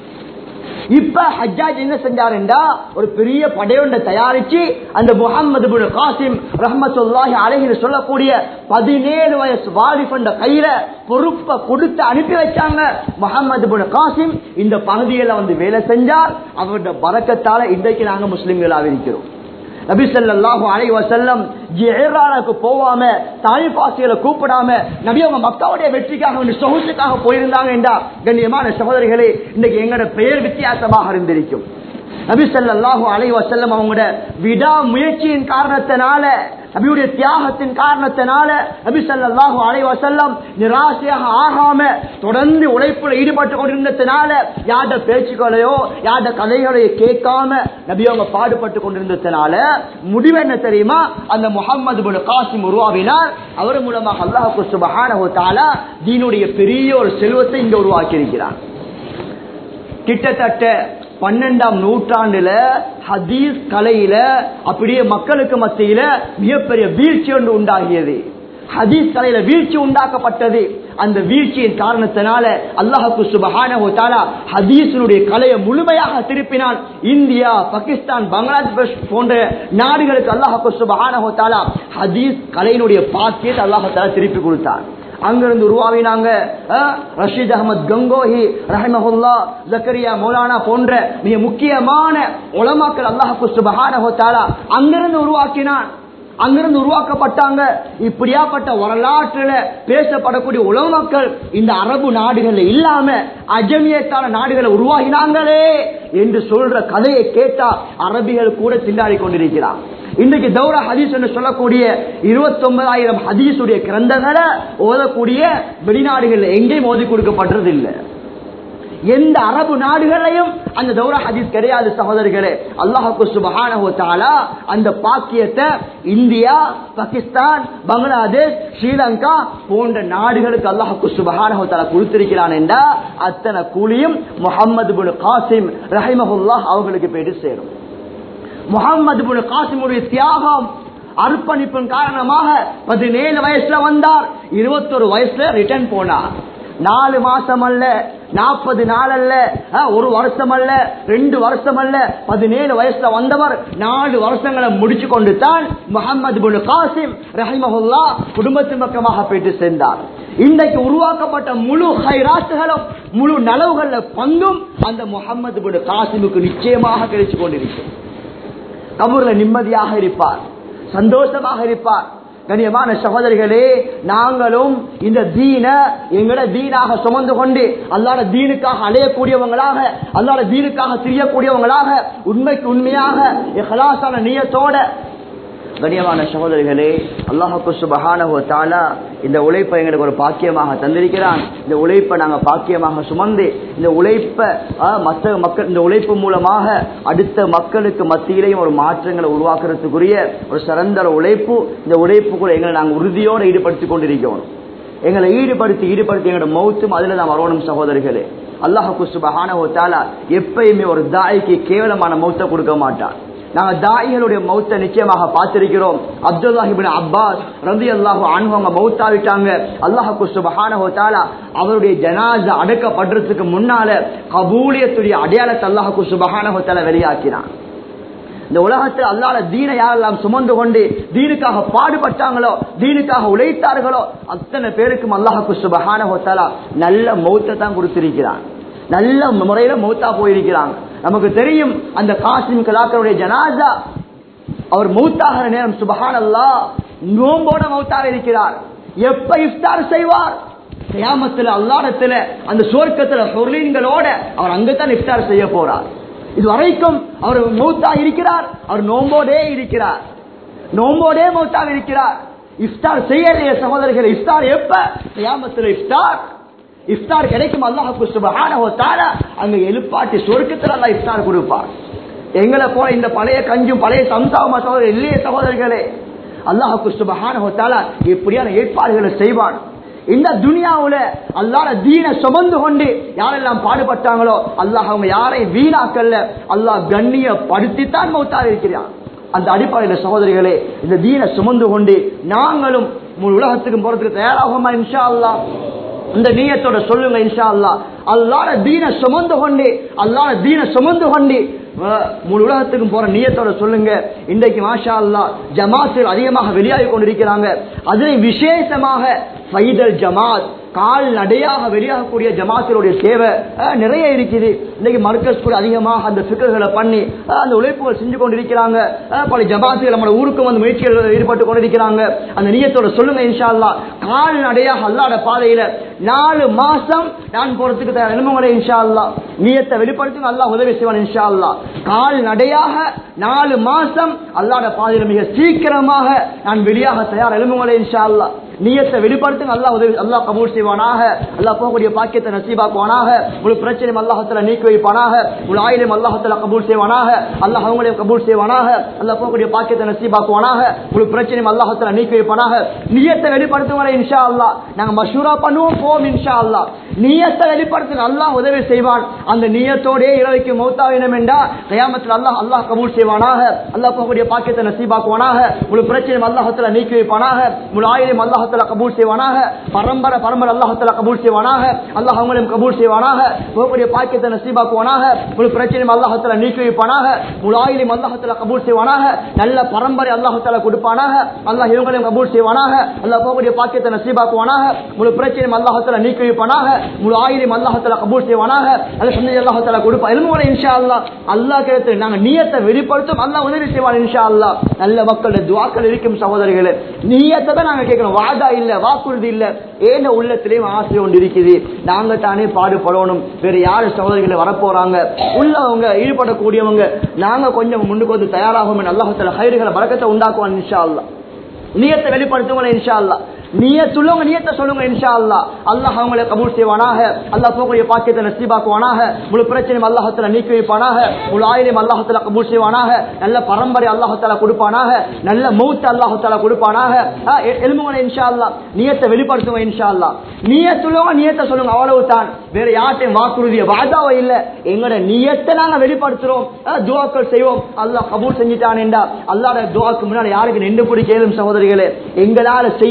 இப்ப ஹஜ்ஜாஜ் என்ன செஞ்சாருண்டா, ஒரு பெரிய படையொன்றை தயாரிச்சு அந்த முஹம்மது இப்னு காசிம் ரஹ்மத்துல்லாஹி அலைஹி சொல்லக்கூடிய பதினேழு வயசு வாலிபண்ட கையில பொறுப்பை கொடுத்து அனுப்பி வச்சாங்க. முஹம்மது இப்னு காசிம் இந்த பகுதியில வந்து வேலை செஞ்சார். அவருடைய பரக்கத்தால இன்றைக்கு நாங்க முஸ்லிம்களாக இருக்கிறோம். நபி ஸல்லல்லாஹு அலைஹி வஸல்லம் ஜிஹ்ரானுக்கு போவாம தாயிஃப் வாசிகளை கூப்பிடாம நபி அவங்க மக்காவுடைய வெற்றிக்காக சொகுசுக்காக போயிருந்தாங்க என்றா கண்ணியமான சகோதரிகளே, இன்னைக்கு எங்களோட பெயர் வித்தியாசமாக இருந்திருக்கும். நபி ஸல்லல்லாஹு அலைஹி வஸல்லம் அவங்களோட விடா முயற்சியின் காரணத்தினால, நபியுடைய தியாகத்தின் காரணத்தினால நபி ஸல்லல்லாஹு அலைஹி வஸல்லம் நிராசையாக ஆகாம தொடர்ந்து உழைப்புல ஈடுபட்டு கொண்டிருந்ததுனால யார்ட பேச்சுக்களையோ யார்ட கதைகளையோ கேட்காம நபி அவங்க பாடுபட்டு கொண்டிருந்ததுனால முடிவு என்ன தெரியுமா? அந்த முஹம்மது இப்னு காசிம் உருவாவினார். அவர் மூலமாக அல்லாஹ் சுப்ஹானஹு வ தஆலா தீனுடைய பெரிய ஒரு செல்வத்தை இங்க உருவாக்கி இருக்கிறார். கிட்டத்தட்ட பன்னெண்டாம் நூற்றாண்டுல ஹதீஸ் கலையில அப்படியே மக்களுக்கு மத்தியில மிகப்பெரிய வீழ்ச்சி ஒன்று உண்டாகியது. ஹதீஸ் கலையில வீழ்ச்சி உண்டாக்கப்பட்டது. அந்த வீழ்ச்சியின் காரணத்தினால அல்லாஹ் சுப்ஹானஹு வ தஆலா ஹதீஸினுடைய கலையை முழுமையாக திருப்பினான். இந்தியா, பாகிஸ்தான், பங்களாதேஷ் போன்ற நாடுகளுக்கு அல்லாஹ் சுப்ஹானஹு வ தஆலா ஹதீஸ் கலையினுடைய பாக்கியத்தை அல்லாஹ் தஆலா திருப்பி கொடுத்தான். அங்கிருந்து உருவாவினாங்க ரஷீத் அஹமத் கங்கோஹி ரஹிமஹுல்லாஹ், ஜக்கரியா மௌலானா போன்ற மிக முக்கியமான உலமாக்கள் அல்லாஹ் சுப்ஹானஹு வ தஆலா அங்கிருந்து உருவாக்கினான். அங்கிருந்து உருவாக்கப்பட்டாங்க. இப்படியாப்பட்ட வரலாற்றுல பேசப்படக்கூடிய உலமாக்கள் இந்த அரபு நாடுகள் இல்லாம அஜமியத்தான நாடுகளை உருவாகினாங்களே என்று சொல்ற கதையை கேட்டா அரபிகள் கூட திண்டாடி கொண்டிருக்கிறார். இன்றைக்கு தௌரா ஹதீஸ் என்று சொல்லக்கூடிய இருபத்தி ஒன்பதாயிரம் ஹதீஸுடைய கிரந்தங்களை ஓதக்கூடிய வெளிநாடுகள் எங்கேயும் ஓதி கொடுக்கப்படுறது இல்லை. எந்த அரபு நாடுகளையும் அந்த தௌரா ஹதீஸ் கிடையாது சகோதரர்களே. அல்லாஹ் சுப்ஹானஹு வ தஆலா அந்த பாக்கியத்தை இந்தியா, பாகிஸ்தான், பங்களாதேஷ், ஸ்ரீலங்கா போன்ற நாடுகளுக்கு அல்லாஹ் சுப்ஹானஹு வ தஆலா கொடுத்திருக்கிறான் என்றா அத்தனை கூலியும் முஹம்மது இப்னு காசிம் ரஹிமஹுல்லாஹ் அவர்களுக்கு போயிட்டு சேரும். முஹம்மது இப்னு காசிமுடைய தியாகம் அர்ப்பணிப்பின் காரணமாக பதினேழு வயசுல வந்தார். இருபத்தொரு வயசுல ரிட்டர்ன் போனார். நாலு மாசம் அல்ல, நாற்பது நாள் அல்ல, ஒரு வருஷம் அல்ல, ரெண்டு வருஷம் அல்ல, பதினேழு வயசுல வந்தவர் நாலு வருஷங்களை முடிச்சு கொண்டு தான் முஹம்மது இப்னு காசிம் ரஹிமஹுல்லாஹ் குடும்பத்தின் பக்கமாக போயிட்டு சேர்ந்தார். இன்றைக்கு உருவாக்கப்பட்ட முழு ஹைராத்துகளும் முழு நலவுகள பங்கும் அந்த முஹம்மது பின் காசிமுக்கு நிச்சயமாக கிடைச்சு கொண்டிருக்கும். கபூர்ல நிம்மதியாக இருப்பார், சந்தோஷமாக இருப்பார். கண்ணியமான சகோதரிகளே, நாங்களும் இந்த தீன எங்களை தீனாக சுமந்து கொண்டு அல்லாஹ்வுடைய தீனுக்காக அலையக்கூடியவங்களாக, அல்லாஹ்வுடைய தீனுக்காக திரியக்கூடியவங்களாக, உண்மைக்கு உண்மையாக இஹ்லாஸான நியத்தோட. கண்ணியமான சகோதரிகளே, அல்லாஹ் சுப்ஹானஹு வ தஆலா இந்த உழைப்பை எங்களுக்கு ஒரு பாக்கியமாக தந்திருக்கிறான். இந்த உழைப்பை நாங்கள் பாக்கியமாக சுமந்து இந்த உழைப்பை மற்ற மக்கள் இந்த உழைப்பு மூலமாக அடுத்த மக்களுக்கு மத்தியிலேயும் ஒரு மாற்றங்களை உருவாக்குறதுக்குரிய ஒரு சிறந்த உழைப்பு. இந்த உழைப்புக்குள்ள எங்களை நாங்கள் உறுதியோடு ஈடுபடுத்திக் கொண்டிருக்கிறோம். எங்களை ஈடுபடுத்தி ஈடுபடுத்தி எங்களோட மௌத்தும் அதில் தான் வரணும் சகோதரிகளே. அல்லாஹ் சுப்ஹானஹு வ தஆலா எப்பயுமே ஒரு தாய்க்கு கேவலமான மௌத்தை கொடுக்க மாட்டான். நாங்க தாயிகளுடைய மௌத்தை நிச்சயமாக பார்த்திருக்கிறோம். அப்துல்லாஹ் இப்னு அப்பாஸ் ரலியல்லாஹு அன்ஹு அவங்க மௌத்தாவிட்டாங்க. அல்லாஹ் சுப்ஹானஹு வ தஆலா அவருடைய ஜனாஸா அடக்கப்படுறதுக்கு முன்னால கபூலியத்துடைய அடையாளத்தை அல்லாஹ் சுப்ஹானஹு வ தஆலா வெளியாக்கினான். இந்த உலகத்தில் அல்லாஹ்வுடைய தீனை யாரெல்லாம் சுமந்து கொண்டு தீனுக்காக பாடுபட்டாங்களோ, தீனுக்காக உழைத்தார்களோ, அத்தனை பேருக்கும் அல்லாஹ் சுப்ஹானஹு வ தஆலா நல்ல மௌத்தை தான் கொடுத்திருக்கிறான். நல்ல முறையில மௌத்தா போயிருக்கிறாங்க. நமக்கு தெரியும் அந்த காசிம் கலாக்கருடைய ஜனாஸா அவர் மௌத்தாகிற நேரம் சுப்ஹானல்லாஹ் நோம்போட மௌத்தாக இருக்கிறார். எப்ப இஃப்தார் செய்வார்? கியாமத்துல அல்லாஹ்விடத்துல அந்த சுவர்க்கத்துல ஹுர்லீன்களோட அவர் அங்கதான் இஃப்தார் செய்ய போறார். இது வரைக்கும் அவர் மௌத்தா இருக்கிறார், அவர் நோம்போடே இருக்கிறார், நோம்போடே மௌத்தாக இருக்கிறார். இஃப்தார் செய்யலையே சகோதரர்களே. இஃப்தார் எப்ப? கியாமத்துல இஃப்தார் இஃப்தார் கிடைக்கும். அல்லாஹ் சுப்ஹானஹு வ தஆலா அங்க எழுப்பாட்டி சொர்க்கத்துல அல்லாஹ் இஃப்தார் கொடுப்பார். எங்களை போல இந்த பழைய கஞ்சும் பழைய சம்சாவமா சகோதரர் இல்லையே சகோதரர்களே. அல்லாஹ் சுப்ஹானஹு வ தஆலா எப்படியான ஏற்பாடுகளை செய்வான். இந்த துனியாவுல அல்லாஹ்வுடைய தீனை சுமந்து கொண்டு யாரெல்லாம் பாடுபட்டாங்களோ அல்லாஹ் அவங்க யாரை வீணாக்கல்ல, அல்லாஹ் கண்ணியப்படுத்தித்தான் மௌத்தா இருக்கிறான். அந்த அடிப்படையில் சகோதரிகளே, இந்த தீனை சுமந்து கொண்டு நாங்களும் உலகத்துக்கு போறதுக்கு தயாராகுமா இன்ஷா அல்லாஹ்? இந்த நியத்தோட சொல்லுங்க இன்ஷா அல்லாஹ். அல்லாஹ்வுடைய தீனை சுமந்து கொண்டு அல்லாஹ்வுடைய தீனை சுமந்து கொண்டு முழு உலகத்துக்கும் போற நியத்தோட சொல்லுங்க. இன்றைக்கு மாஷா அல்லாஹ் ஜமாத்தில் அதிகமாக வெளியாகி கொண்டிருக்கிறாங்க. அதில் விசேஷமாக ஃபைதல் ஜமாத் கால் நடையாக வெளியாகக்கூடிய ஜமாத்தினுடைய சேவை நிறைய இருக்குது. இன்னைக்கு மர்கஸ் கூட அதிகமாக அந்த ஃபிக்ர்களை பண்ணி அந்த உழைப்புகள் செஞ்சு கொண்டிருக்கிறாங்க. பல ஜமாத்துகள் நம்ம ஊருக்கு வந்து முயற்சிகள் ஈடுபட்டு கொண்டிருக்கிறாங்க. அந்த நியத்தோட சொல்லுங்க இன்ஷா அல்லாஹ். கால் நடையாக அல்லாஹ்வுடைய பாதையில நாலு மாசம் நான் போறதுக்கு தயார் இன்ஷா அல்லாஹ். நியத்தை வெளிப்படுத்தி அல்லாஹ் உதவி செய்வான் இன்ஷா அல்லாஹ். கால் நடையாக நாலு மாசம் அல்லாஹ்வுடைய பாதையில மிக சீக்கிரமாக நான் வெளியாக தயார் எழுமுங்களே இன்ஷா அல்லாஹ். நியத்தை வெளிப்படுத்துங்க, அல்லாஹ் உதவி அல்லாஹ் கபூல் செய்வானாக. அல்லாஹ் போகக்கூடிய பாக்கியத்தை நசீபாக்குவானாக. ஒரு பிரச்சனையும் அல்லாஹ்வுத்தாலா நீக்கி வைப்பானாக. ஒரு ஆயிரம் அல்லாஹ்வுத்தாலா கபூல் செய்வானாக. அல்லாஹ் அவங்களையும் கபூல் செய்வானாக. அல்லாஹ் போகக்கூடிய பாக்கியத்தை நசீபாக்குவானாக. ஒரு பிரச்சனையும் அல்லாஹ்வுத்தாலா நீக்கி வைப்பானாக. நியத்தை வெளிப்படுத்துவதை இன்ஷா அல்லாஹ் நாங்க மஷூரா பண்ணுவோம் போம் இன்ஷா அல்லாஹ். நியத்தை வெளிப்படுத்துங்க, அல்லாஹ் உதவி செய்வான். அந்த நியத்தோடே இரவைக்கு மௌத்தா வேணும் என்றா கியாமத்தில் அல்லாஹ் அல்லாஹ் கபூல் செய்வானாக. அல்லாஹ் போகக்கூடிய பாக்கியத்தை நசீபாக்குவானாக. ஒரு பிரச்சனையும் அல்லாஹ்வுத்தாலா நீக்கி வைப்பானாக. ஒரு ஆயிரம் அல்லாஹ் கபூல் செய்வானாக. பரம்பரை பரம்பரை அல்லாஹ் தஆலா கபூல் செய்வானாக. அல்லாஹ் அவங்களையும் கபூல் செய்வானாக. போகக்கூடிய பாக்கியத்தை நசீபாக்குவானாக. ஒரு பிரச்சனையும் அல்லாஹ் தஆலா நீக்கி வைப்பானாக. முலாயிலும் அல்லாஹ் தஆலா கபூல் செய்வானாக. நல்ல பரம்பரை அல்லாஹ் தஆலா கொடுப்பானாக. அல்லாஹ் இவங்களையும் கபூல் செய்வானாக. அல்லாஹ் போகக்கூடிய பாக்கியத்தை நசீபாக்குவானாக. ஒரு பிரச்சனையும் அல்லாஹ் தஆலா நீக்கி வைப்பானாக. முலாயிலும் அல்லாஹ் தஆலா கபூல் செய்வானாக. அது சொன்னது அல்லாஹ் தஆலா கொடுப்பா இல்முகளை இன்ஷா அல்லாஹ். அல்லாஹ் கேட்டு நாங்க நியத்தை வெளிப்படுத்தும், அல்லாஹ் உதவி செய்வான் இன்ஷா அல்லாஹ். நல்ல மக்களுடைய துஆக்கள் இருக்கும் சகோதரர்களே. நியத்தை தான் நாங்க கேட்கிறோம், வாதா இல்ல, வாக்குறுதி இல்ல. ஏன உள்ளத்திலேயும் ஆசை ஒன்று இருக்குது, நாங்க தானே பாடுபடணும். வேற யாரு சகோதரிகளை வரப்போறாங்க உள்ளவங்க ஈடுபடக்கூடியவங்க நாங்க கொஞ்சம் முன்னுக்கு வந்து தயாராகும். அல்லாஹ் தஆலா ஹைர்களை பரக்கத்தை உண்டாக்குவான் இன்ஷா அல்லாஹ். நியத்தை வெளிப்படுத்துவங்க இன்ஷா அல்லாஹ். நியத்துள்ளவங்க நியத்தை சொல்லுங்க இன்ஷா அல்லாஹ். அல்லாஹ் அவங்களை கபூல் செய்வானாக. அல்லாஹ் போகக்கூடிய பாக்கியத்தை நசீபாக்குவானாக. முழு பிரச்சனையும் அல்லாஹ் தஆலா நீக்கி வைப்பானாக. முழு ஆயிலையும் அல்லாஹ் தஆலா கபூல் செய்வானாக. நல்ல பரம்பரை அல்லாஹ் தஆலா கொடுப்பானாக. நல்ல மௌத் அல்லாஹ் தஆலா கொடுப்பானாக. எழுமுங்க இன்ஷா அல்லாஹ். நியத்தை வெளிப்படுத்துங்க இன்ஷா அல்லாஹ். நியத்துள்ளவங்க நியத்தை சொல்லுங்க, அவ்வளவுதான். வேற யார்ட்டையும் வாக்குறுதிய வாதாவோ இல்ல. எங்களோட நியத்தை நாங்க வெளிப்படுத்துறோம், துஆக்கள் செய்வோம். அல்லாஹ் கபூல் செஞ்சுட்டான் என்றா அல்லாஹ்வுடைய துஆக்கு முன்னாடி யாருக்கு நின்று பிடிக்க இயலும் சகோதரிகளே. எங்களால செய்யலாம்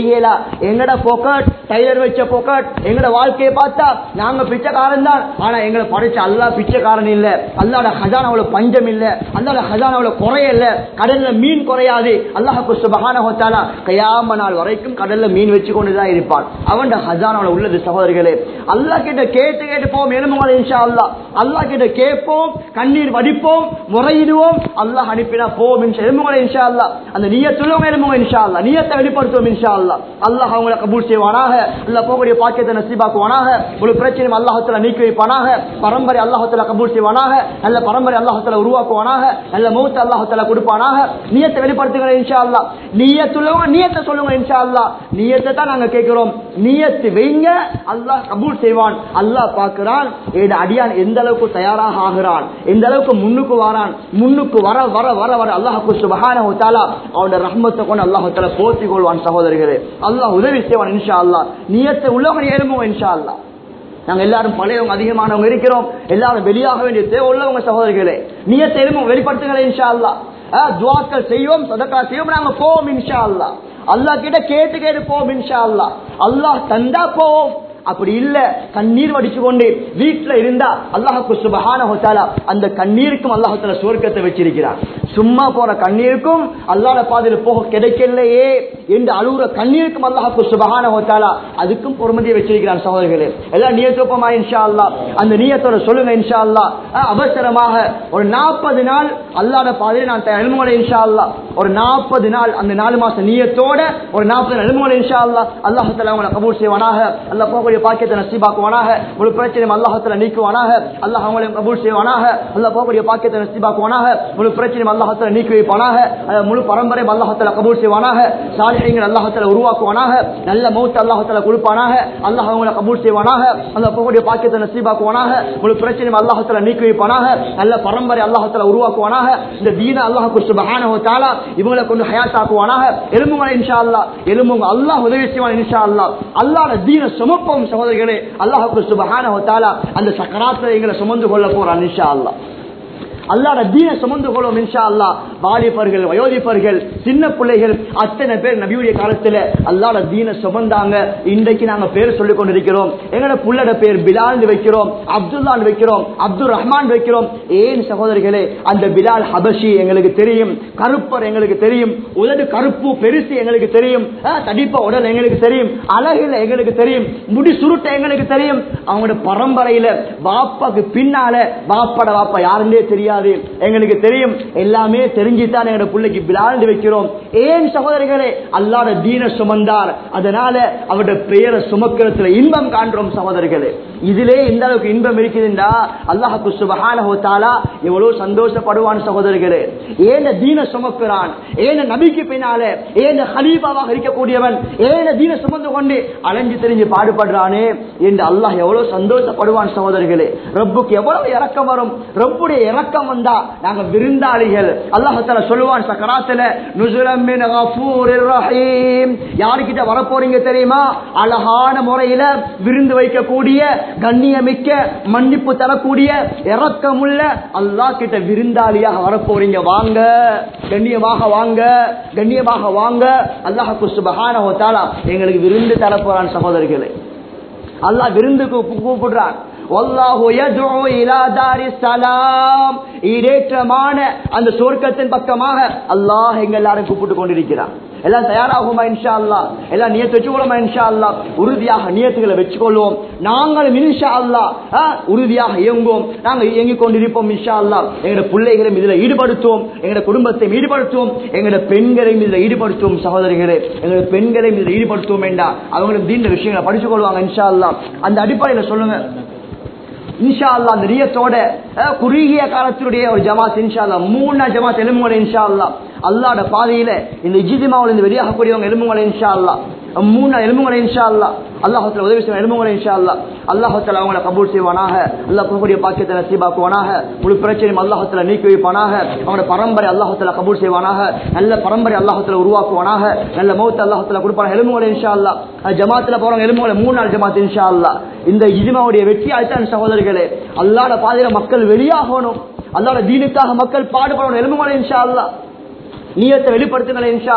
எங்கட பொக்கட் டைலர் வச்ச பொக்கட் எங்கட வாழ்க்கையை பார்த்தா நாங்க பிச்சைக்காரன் தான். ஆனா எங்களை படைச்ச அல்லாஹ் பிச்சைக்காரன் இல்ல. அல்லாஹ்வோட ஹஜானாவுல பஞ்சம் இல்ல. அல்லாஹ்வோட ஹஜானாவுல குறைய இல்ல. கடல்ல மீன் குறையாது. அல்லாஹ் சுப்ஹானஹு வ தஆலா கியாமத் நாள் வரைக்கும் கடல்ல மீன் வச்சு கொண்டுதான் இருப்பான். அவன் ஹஜானாவுல உள்ளது சகோதரர்களே. அல்லாஹ் கிட்ட கேட்டு கேட்டு போவோம் எழுமுங்க இன்ஷா அல்லாஹ். அல்லாஹ் கிட்ட கேட்போம், கண்ணீர் வடிப்போம், முறையிடுவோம். அல்லாஹ் அனுப்பினா போவோம் எழுமுங்க இன்ஷா அல்லாஹ். அந்த நியத்துள்ளவங்க எழுமுங்க இன்ஷா அல்லாஹ். நியத்தை வெளிப்படுத்துவோம் இன்ஷா அல்லாஹ். அல்லாஹ் அவங்களை கபூல் செய்வானாக. அல்லாஹ் போகக்கூடிய பாக்கியத்தை நசீபாக்குவானாக. ஒரு பிரச்சனை அல்லாஹ் தஆலா நீக்கி வைப்பானாக. பரம்பரை அல்லாஹ் தஆலா கபூல் செய்வானாக. நல்ல பரம்பரை அல்லாஹ் தஆலா உருவாக்குவானாக. நல்ல மௌத் அல்லாஹ் தஆலா கொடுப்பானாக. நியத்தை வெளிப்படுத்துங்க இன்ஷா அல்லாஹ். நியத்துள்ளவங்க நியத்தை சொல்லுங்க இன்ஷா அல்லாஹ். நியத்தை தான் நாங்க கேட்கிறோம். நியத்து வைங்க, அல்லாஹ் கபூல் செய்வான். அல்லாஹ் பார்க்கிறான் ஏட அடியான் எந்த அளவுக்கு தயாராக ஆகிறான், எந்த அளவுக்கு முன்னுக்கு வரான். முன்னுக்கு வர வர வர வர அல்லாஹ் சுப்ஹானஹு வ தஆலா அவனுடைய ரஹ்மத்தை கொண்டு அல்லாஹ் தஆலா போற்றிக் கொள்வான் சகோதரர்களே. அல்லாஹ் உதவி செய்வான் இன்ஷா அல்லாஹ். நியத்தை உள்ளவங்க எழுமுங்க இன்ஷா அல்லாஹ். நாங்க எல்லாரும் பழையவங்க அதிகமானவங்க இருக்கிறோம். எல்லாரும் வெளியாக வேண்டிய தேவை உள்ளவங்க சகோதரர்களே. நியத்தை எழுமுங்க, வெளிப்படுத்துங்களே இன்ஷா அல்லாஹ். துஆக்கள் செய்வோம், சதகா செய்வோம், நாங்க போவோம் இன்ஷா அல்லாஹ். அல்லாஹ் கிட்ட கேட்டு கேட்டு போவோம் இன்ஷா அல்லாஹ். அல்லாஹ் தந்தா போவோம், அப்படி இல்ல கண்ணீர் வடிச்சு கொண்டு வீட்டுல இருந்தா அல்லாஹ் சுப்ஹானஹு வ தஆலா அந்த கண்ணீருக்கும் அல்லாஹ் தஆலா சுவர்க்கத்தை வச்சிருக்கிறான். சும்மா போற கண்ணீருக்கும் அல்லாஹ்வுடைய பாதையில போக கிடைக்கலையே என்று அழுகுற கண்ணீருக்கும் அல்லாஹ் சுப்ஹானஹு வ தஆலா அதுக்கும் பொறுமதியை வச்சிருக்கிறான் சகோதரர்களே. எல்லாம் நியத்தோப்பமா இன்ஷா அல்லாஹ். அந்த நியத்தோட சொல்லுங்க இன்ஷா அல்லாஹ். அவசரமாக ஒரு நாற்பது நாள் அல்லாஹ்வுடைய பாதையில நான் எழுமுறை இன்ஷா அல்லாஹ். ஒரு நாற்பது நாள் அந்த நாலு மாசம் நியத்தோட ஒரு நாற்பது நாள் எழுமுறை இன்ஷா அல்லாஹ். அல்லாஹ் தஆலா உங்களை கபூல் செய்வானாக. அல்லாஹ் போகக்கூடிய பாக்கியத்தை நசீபாக்குவானாக. ஒரு பிரச்சனை அல்லாஹ் தஆலா நீக்குவானாக. அல்லாஹ் அவங்களை கபூல் செய்வானாக. அல்லாஹ் போகக்கூடிய பாக்கியத்தை நசீபாக்குவானாக. ஒரு பிரச்சனை அல்லாஹ் தஆலா நீக்கி வைப்பானாக. முழு பரம்பரை அல்லாஹ் தஆலா கபூல் செய்வானாக. சாலிஹீன்கள் அல்லாஹ் தஆலா உருவாக்குவானாக. நல்ல மௌத் அல்லாஹ் தஆலா கொடுப்பானாக. அல்லாஹ் அவங்களை கபூல் செய்வானாக. அல்லாஹ் போகக்கூடிய பாக்கியத்தை நசீபாக்குவானாக. ஒரு பிரச்சனை அல்லாஹ் தஆலா நீக்கி வைப்பானாக. நல்ல பரம்பரை அல்லாஹ் தஆலா உருவாக்குவானாக. இந்த தீன அல்லாஹ் சுப்ஹானஹு வ தஆலா இவங்களை கொண்டு ஹயாத் ஆக்குவானாக. எழுமுங்க இன்ஷா அல்லாஹ். எழுமுங்க, அல்லாஹ் உதவி செய்வான் இன்ஷா அல்லாஹ். அல்லாஹ்வுடைய தீன சுமப்போம் சகோதரர்களே. அல்லாஹ் சுப்ஹானஹு வ தஆலா அந்த சக்கராத்தை எங்களை சுமந்து கொள்ள போறான் இன்ஷா அல்லாஹ். அல்லாஹ்வுடைய தீனை சுமந்து கொள்வோம் இன்ஷா அல்லாஹ். வாலிபர்கள், வயோதிபர்கள், சின்ன பிள்ளைகள் அத்தனை பேர் நபியுடைய காலத்துல அல்லாஹ்வுடைய தீனை சுமந்தாங்க. இன்றைக்கு நாங்க பேர் சொல்லிக் கொண்டிருக்கிறோம். எங்களோட புள்ளட பேர் பிலால் வைக்கிறோம், அப்துல்லா வைக்கிறோம், அப்துல் ரஹ்மான் வைக்கிறோம். ஏன் சகோதரர்களே? அந்த பிலால் ஹபஷி எங்களுக்கு தெரியும், கருப்பர் எங்களுக்கு தெரியும், உதடு கருப்பு பெருசு எங்களுக்கு தெரியும், தடிப்ப உடல் எங்களுக்கு தெரியும், அழகில் எங்களுக்கு தெரியும், முடி சுருட்ட எங்களுக்கு தெரியும். அவங்களோட பரம்பரையில வாப்பாக்கு பின்னால வாப்பட வாப்பா யாருன்னே தெரியாது எங்களுக்கு தெரியும். எல்லாமே தெரிஞ்சுதான் எங்களோட பிள்ளைக்கு பிலால் வைக்கிறோம். ஏன் சகோதரர்களே? அல்லாஹ்வுடைய தீனை சுமந்தார், அதனால அவருடைய பெயரை சுமக்கிறதுல இன்பம் காண்றோம் சகோதரர்களே. இதிலே இந்த அளவுக்கு இன்பம் இருக்குதுண்டா அல்லாஹ் சுப்ஹானஹு வ தஆலா எவ்வளவு சந்தோஷப்படுவான் சகோதரர்களே. ஏன் தீனை சுமக்கிறான், ஏன் நபிக்கு பின்னால ஏன் ஹலீஃபாவாக இருக்கக்கூடியவன் ஏன் தீனை சுமந்து கொண்டு அலைஞ்சு தெரிஞ்சு பாடுபடுறானே என்று அல்லாஹ் எவ்வளவு சந்தோஷப்படுவான் சகோதரர்களே. ரப்புக்கு எவ்வளவு இரக்கம் வரும். ரப்புடைய இரக்கம் வந்தா நாங்க விருந்தாளிகள். அல்லாஹ் தஆலா சொல்லுவான் சக்கராத்துல, நுஸுலம் மின் கஃபூரிர் ரஹீம். யார்கிட்ட வர போறீங்க தெரியுமா? அழகான முறையில விருந்து வைக்கக்கூடிய, கண்ணியமிக்க, மன்னிப்பு தரக்கூடிய, இரக்கமுள்ள அல்லாஹ் கிட்ட விருந்தாளியாக வர போறீங்க. வாங்க, கண்ணியமாக வாங்க, கண்ணியமாக வாங்க. அல்லாஹ் சுப்ஹானஹு வ தஆலா எங்களுக்கு விருந்து தர போறான் சகோதரர்களே. அல்லாஹ் விருந்துக்கு கூப்பிடுறான். வல்லாஹு யதுஉ இலா தாரிஸ் ஸலாம். ஈடேற்றமான அந்த சொர்க்கத்தின் பக்கமாக அல்லாஹ் எங்க எல்லாரும் கூப்பிட்டு கொண்டிருக்கிறான். எல்லாம் தயாராகுமா இன்ஷா அல்லாஹ்? எல்லாம் நியத்து வச்சுக்கொள்ளுமா இன்ஷா அல்லாஹ்? உறுதியாக நியத்துகளை வச்சுக்கொள்வோம். நாங்களும் இன்ஷா அல்லாஹ் உறுதியாக இயங்குவோம். நாங்க இயங்கிக் கொண்டிருப்போம் இன்ஷா அல்லாஹ். எங்களோட பிள்ளைகளையும் இதுல ஈடுபடுத்துவோம், எங்களோட குடும்பத்தையும் ஈடுபடுத்துவோம், எங்களோட பெண்களையும் இதுல ஈடுபடுத்துவோம் சகோதரிகளே. எங்களோட பெண்களையும் இதுல ஈடுபடுத்துவோம் வேண்டாம். அவங்களும் தீண்ட விஷயங்களை படிச்சு கொள்வாங்க இன்ஷா அல்லாஹ். அந்த அடிப்படையில சொல்லுங்க இன்ஷா அல்லாஹ். அந்த நியத்தோட குறுகிய காலத்தினுடைய ஒரு ஜமாத் இன்ஷா அல்லாஹ், மூணு ஜமாத் எலும்புகளை இன்ஷா அல்லாஹ். அல்லாஹ்வுடைய பாதையில இந்த இஜ்திமாவுல இருந்து வெளியாகக்கூடியவங்க எலும்புகளை இன்ஷா அல்லாஹ், மூணு எலும்புகளை இன்ஷா அல்லாஹ். அல்லாஹ் தஆலா உதவி செய்வான் எலும்புகளை இன்ஷா அல்லாஹ். அல்லாஹ் தஆலா அவங்களை கபூல் செய்வானாக. அல்லாஹ் கூடிய பாக்கியத்தை நசீபாக்குவானாக. முழு பிரச்சனையும் அல்லாஹ் தஆலா நீக்கி வைப்பானாக. அவனோட பரம்பரை அல்லாஹ் தஆலா கபூல் செய்வானாக. நல்ல பரம்பரை அல்லாஹ் தஆலா உருவாக்குவானாக. நல்ல மௌத் அல்லாஹ் தஆலா கொடுப்பானாக. எலும்புகளை இன்ஷா அல்லாஹ். ஜமாத்துல போறவங்க எலும்புகளை மூணு நாள் ஜமாத் இன்ஷா அல்லாஹ். இந்த இஜ்மாவுடைய வெற்றி ஆயிட்டான் சகோதரர்களே. அல்லாஹ்வுடைய பாதையில மக்கள் வெளியாகணும், அல்லாஹ்வுடைய தீனுக்காக மக்கள் பாடுபடணும். எலும்புகளை இன்ஷா அல்லாஹ். நியத்தை வெளிப்படுத்துங்களே இன்ஷா அல்லாஹ்.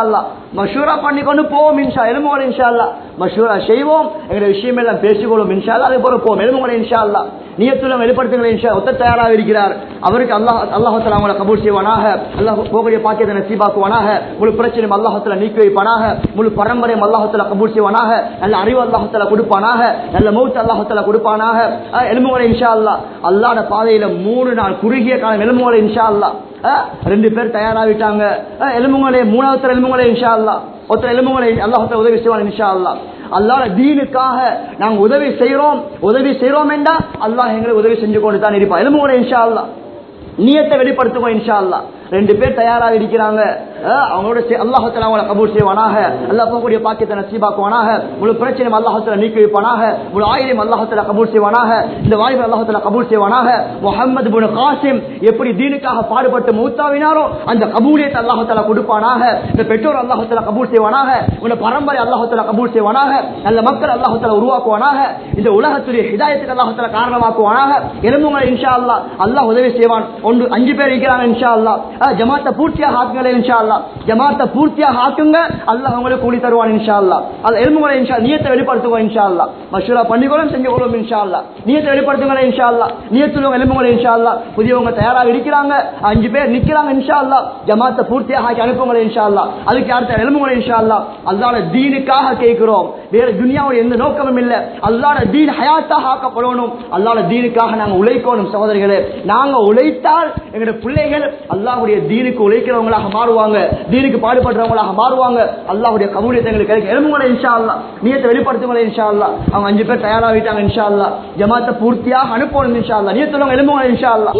மஷூரா பண்ணி கொண்டு போவோம் இன்ஷா எலும்புகளை இன்ஷா அல்லாஹ் மஷூரா செய்வோம் எங்களுடைய விஷயம் எல்லாம் பேசிக்கொள்வோம் இன்ஷா அல்லாஹ் அதே போல போவோம் எலும்புகளை இன்ஷா அல்லாஹ் நியத்துல வெளிப்படுத்துங்கள் இன்ஷா ஒத்த தயாராக இருக்கிறார் அவருக்கு அல்லாஹ் அல்லாஹ் தஆலா அவங்களை கபூல் செய்வானாக அல்லாஹ் போகக்கூடிய பாக்கியத்தை நசீபாக்குவானாக முழு பிரச்சனையும் அல்லாஹ் தஆலா நீக்கி வைப்பானாக முழு பரம்பரையும் அல்லாஹ் தஆலா கபூல் செய்வானாக நல்ல அறிவு அல்லாஹ் தஆலா கொடுப்பானாக நல்ல மௌத் அல்லாஹ் தஆலா கொடுப்பானாக எலும்புகளை இன்ஷா அல்லாஹ் அல்லாஹ்வுடைய பாதையில மூணு நாள் குறுகிய காலம் எலும்புகளை இன்ஷா அல்லாஹ் ரெண்டு பேர் தயாராகிட்டாங்க எலும்புகளை மூணாவது எலும்புகளை இன்ஷா அல்லாஹ் ஒருத்தர் எலும்புகளை அல்லாஹ் தஆலா உதவி செய்வான் இன்ஷா அல்லாஹ் அல்லாஹ்வுடைய தீனுக்காக நாங்க உதவி செய்றோம் உதவி செய்றோம் என்றா அல்லாஹ் எங்களுக்கு உதவி செஞ்சு கொண்டு தான் இருப்பான் எலும்புகளை இன்ஷா அல்லாஹ் நியத்தை வெளிப்படுத்துவோம் இன்ஷா அல்லாஹ் ரெண்டு பேர் தயாராக இருக்கிறாங்க அவங்களோட அல்லாஹ் தஆலா அவங்களை கபூல் செய்வானாக அல்லாஹ் போகக்கூடிய பாக்கியத்தை நசீபாக்குவானாக முழு பிரச்சனையும் அல்லாஹ் தஆலா நீக்கி வைப்பானாக முழு ஆயிலையும் அல்லாஹ் தஆலா கபூல் செய்வானாக இந்த வாய்ப்பை அல்லாஹ் தஆலா கபூல் செய்வானாக முஹம்மது இப்னு காசிம் எப்படி தீனுக்காக பாடுபட்டு மௌத்தாவினாரோ அந்த கபூலியத்தை அல்லாஹ் தஆலா கொடுப்பானாக இந்த பெற்றோர் அல்லாஹ் தஆலா கபூல் செய்வானாக இந்த பரம்பரை அல்லாஹ் தஆலா கபூல் செய்வானாக நல்ல மக்கள் அல்லாஹ் தஆலா உருவாக்குவானாக இந்த உலகத்துடைய ஹிதாயத்துக்கு அல்லாஹ் தஆலா காரணமாக்குவானாக எலும்புகளை இன்ஷா அல்லாஹ் அல்லாஹ் உதவி செய்வான் ஒன்று அஞ்சு பேர் இருக்கிறாங்க இன்ஷா அல்லாஹ் ஜமாத்தை பூர்த்தியாக ஆக்குங்களே இன்ஷா அல்லாஹ் ஜமாத்தை பூர்த்தியாக ஆக்குங்க அல்லாஹ் உங்களுக்கு கூலி தருவான் இன்ஷா அல்லாஹ் அது எலும்புகளை இன்ஷா நியத்தை வெளிப்படுத்துவோம் இன்ஷா அல்லாஹ் மஷூரா பண்ணிக்கொள்ளும் செஞ்சு கொள்ளும் இன்ஷா அல்லாஹ் நியத்தை வெளிப்படுத்துங்களே இன்ஷா அல்லாஹ் நியத்துள்ள எலும்புகளை இன்ஷா அல்லாஹ் புதியவங்க தயாராக இருக்கிறாங்க அஞ்சு பேர் நிக்கிறாங்க இன்ஷா அல்லாஹ் ஜமாத்தை பூர்த்தியாக ஆக்கி அனுப்புங்களே இன்ஷா அல்லாஹ் அதுக்கு அடுத்த எலும்புகளை இன்ஷா அல்லாஹ் அல்லாஹ்வுடைய தீனுக்காக கேட்கிறோம் வேற துனியாவுடைய எந்த நோக்கமும் இல்லை அல்லாஹ்வுடைய தீன் ஹயாத்தாக ஆக்கப்படணும் அல்லாஹ்வுடைய தீனுக்காக நாங்க உழைக்கணும் சகோதரர்களே நாங்க உழைத்தால் எங்களுடைய பிள்ளைகள் அல்லாஹ்வுடைய தீனுக்கு உழைக்கிறவங்களாக மாறுவாங்க தீனுக்கு பாடுபடுறவங்களாக மாறுவாங்க அல்லாஹ்வுடைய கபூலியத்தை எங்களுக்கு கிடைக்கும் எலும்புகளை இன்ஷா அல்லாஹ் நியத்தை வெளிப்படுத்துங்களே இன்ஷா அல்லாஹ் அவங்க அஞ்சு பேர் தயாராகிட்டாங்க இன்ஷா அல்லாஹ் ஜமாத்தை பூர்த்தியாக அனுப்பணும் இன்ஷா அல்லாஹ் நியத்துள்ளவங்க எலும்புகளை இன்ஷா அல்லாஹ்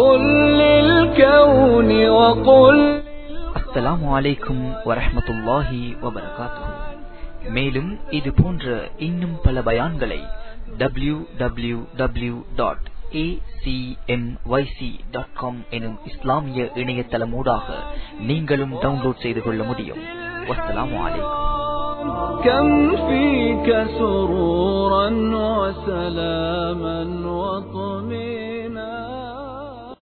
அஸ்ஸலாமு அலைக்கும் வரஹ்மத்துல்லாஹி வபரகாத்துஹு மேலும் இது போன்ற இன்னும் பல பயான்களை W W W dot A C M Y C dot com எனும் இஸ்லாமிய இணையதளமூடாக நீங்களும் டவுன்லோட் செய்து கொள்ள முடியும். வஸ்ஸலாமு அலைக்கும். كم فيك سرورا وسلاما وطمئنانا